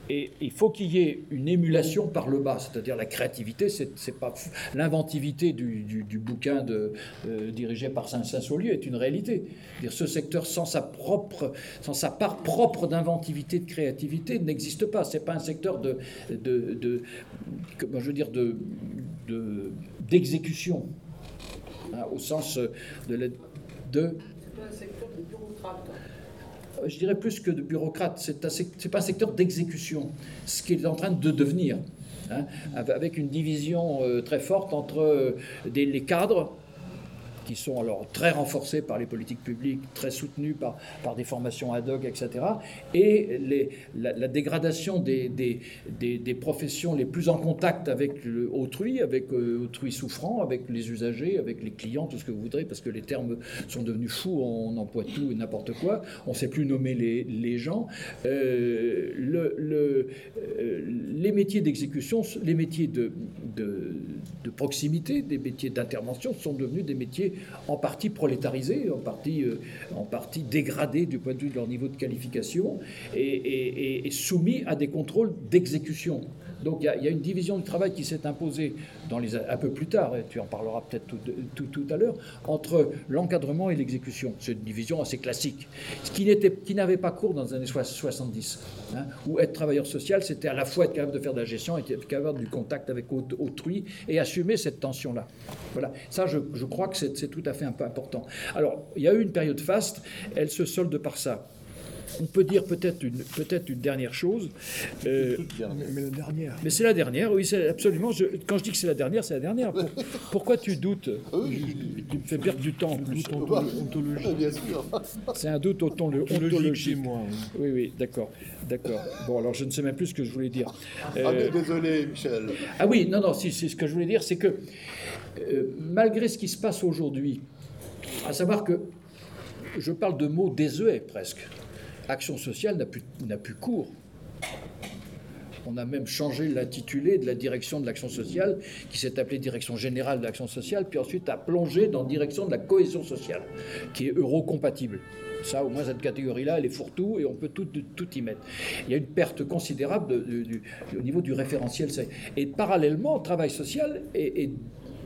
Et il faut qu'il y ait une émulation par le bas, c'est-à-dire la créativité, c'est, c'est pas l'inventivité du, du, du bouquin de, euh, dirigé par Saint-Saint-Saulieu est une réalité. C'est-à-dire, ce secteur sans sa propre, sans sa part propre d'inventivité, de créativité, n'existe pas. C'est pas un secteur de, de, de comment je veux dire, de, de d'exécution, hein, au sens de, la, de C'est pas un secteur de bureaucrate. Je dirais plus que de bureaucrate, c'est, un, c'est pas un secteur d'exécution, ce qui est en train de devenir, hein, avec une division euh, très forte entre euh, des, les cadres, qui sont alors très renforcés par les politiques publiques, très soutenus par, par des formations ad hoc, et cetera, et les, la, la dégradation des, des, des, des professions les plus en contact avec le autrui, avec euh, autrui souffrant, avec les usagers, avec les clients, tout ce que vous voudrez, parce que les termes sont devenus fous, on emploie tout et n'importe quoi, on ne sait plus nommer les, les gens. Euh, le, le, euh, les métiers d'exécution, les métiers de, de, de proximité, des métiers d'intervention sont devenus des métiers en partie prolétarisés, en partie, euh, en partie dégradés du point de vue de leur niveau de qualification et, et, et soumis à des contrôles d'exécution. Donc il y, y a une division du travail qui s'est imposée dans les, un peu plus tard, et tu en parleras peut-être tout, tout, tout à l'heure, entre l'encadrement et l'exécution. C'est une division assez classique, ce qui, n'était, qui n'avait pas cours dans les années soixante-dix, hein, où être travailleur social, c'était à la fois être capable de faire de la gestion, être capable d'avoir du contact avec autrui et assumer cette tension-là. Voilà. Ça, je, je crois que c'est, c'est tout à fait un peu important. Alors, il y a eu une période faste, elle se solde par ça. On peut dire peut-être une, peut-être une dernière chose. Euh, mais, mais la dernière. Mais c'est la dernière, oui, c'est absolument. Je, quand je dis que c'est la dernière, c'est la dernière. Pour, pourquoi tu doutes? Oui. Tu me fais perdre du temps en plus. Doute ontologique. Bien sûr. C'est un doute ontologique. Ontologique chez moi. Oui, oui, d'accord, d'accord. Bon, alors je ne sais même plus ce que je voulais dire. Euh, ah, mais désolé, Michel. Ah oui, non, non, si, si, ce que je voulais dire, c'est que euh, malgré ce qui se passe aujourd'hui, à savoir que je parle de mots désuets presque. Action sociale n'a plus, n'a plus cours. On a même changé l'intitulé de la direction de l'action sociale, qui s'est appelée Direction générale de l'action sociale, puis ensuite a plongé dans Direction de la cohésion sociale, qui est euro-compatible. Ça, au moins, cette catégorie-là, elle est fourre-tout et on peut tout, tout y mettre. Il y a une perte considérable de, de, du, au niveau du référentiel. Et parallèlement, le travail social est, est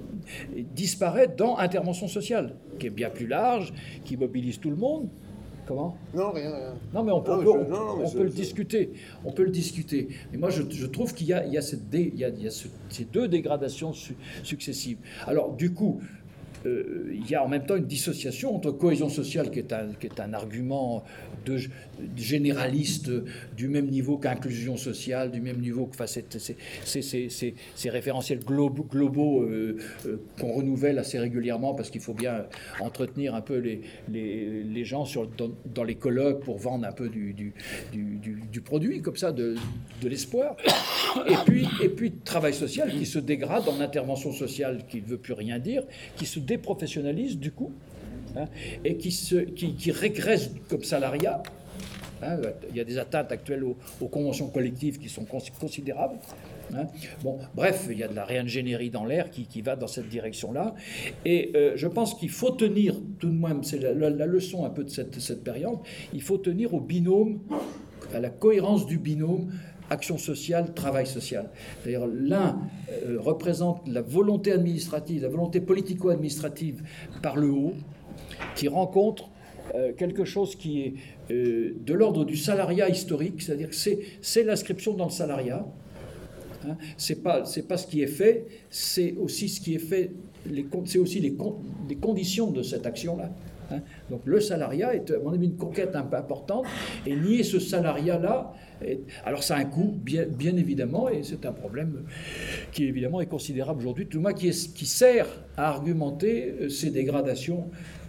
disparaît dans intervention sociale, qui est bien plus large, qui mobilise tout le monde. Comment ? Non, rien, rien. Non, mais on peut, non, on mais peut, je, non, non, on je, peut le je... discuter. On peut le discuter. Mais moi, je, je trouve qu'il y a, il y a, cette dé, il y a, il y a ce, ces deux dégradations su, successives. Alors, du coup, euh, il y a en même temps une dissociation entre cohésion sociale, qui est un, qui est un argument de, de généraliste du même niveau qu'inclusion sociale, du même niveau que enfin, c'est, c'est, c'est, c'est, c'est, ces référentiels globaux, globaux euh, euh, qu'on renouvelle assez régulièrement parce qu'il faut bien entretenir un peu les, les, les gens sur, dans, dans les colloques pour vendre un peu du, du, du, du, du produit, comme ça, de, de l'espoir. Et puis, et puis travail social qui se dégrade en intervention sociale qui ne veut plus rien dire, qui se déprofessionnalise du coup, hein, et qui, se, qui, qui régresse comme salariat. Hein, il y a des atteintes actuelles aux, aux conventions collectives qui sont considérables. Hein. Bon, bref, il y a de la réingénierie dans l'air qui, qui va dans cette direction-là. Et euh, je pense qu'il faut tenir, tout de même, c'est la, la, la leçon un peu de cette, cette période, il faut tenir au binôme, à la cohérence du binôme action sociale, travail social. D'ailleurs, l'un euh, représente la volonté administrative, la volonté politico-administrative par le haut, qui rencontre euh, quelque chose qui est euh, de l'ordre du salariat historique, c'est-à-dire que c'est, c'est l'inscription dans le salariat. Hein, c'est pas, c'est pas ce qui est fait, c'est aussi ce qui est fait, les, c'est aussi les, les conditions de cette action-là. Hein. Donc le salariat est, à mon avis, une conquête un peu importante, et nier ce salariat-là, est, alors ça a un coût, bien, bien évidemment, et c'est un problème qui évidemment est considérable aujourd'hui, tout le moins qui, est, qui sert à argumenter ces dégradations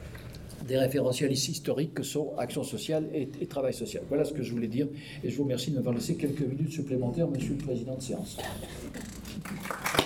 des référentiels ici historiques que sont action sociale et, et travail social. Voilà ce que je voulais dire, et je vous remercie de m'avoir laissé quelques minutes supplémentaires, Monsieur le Président de séance.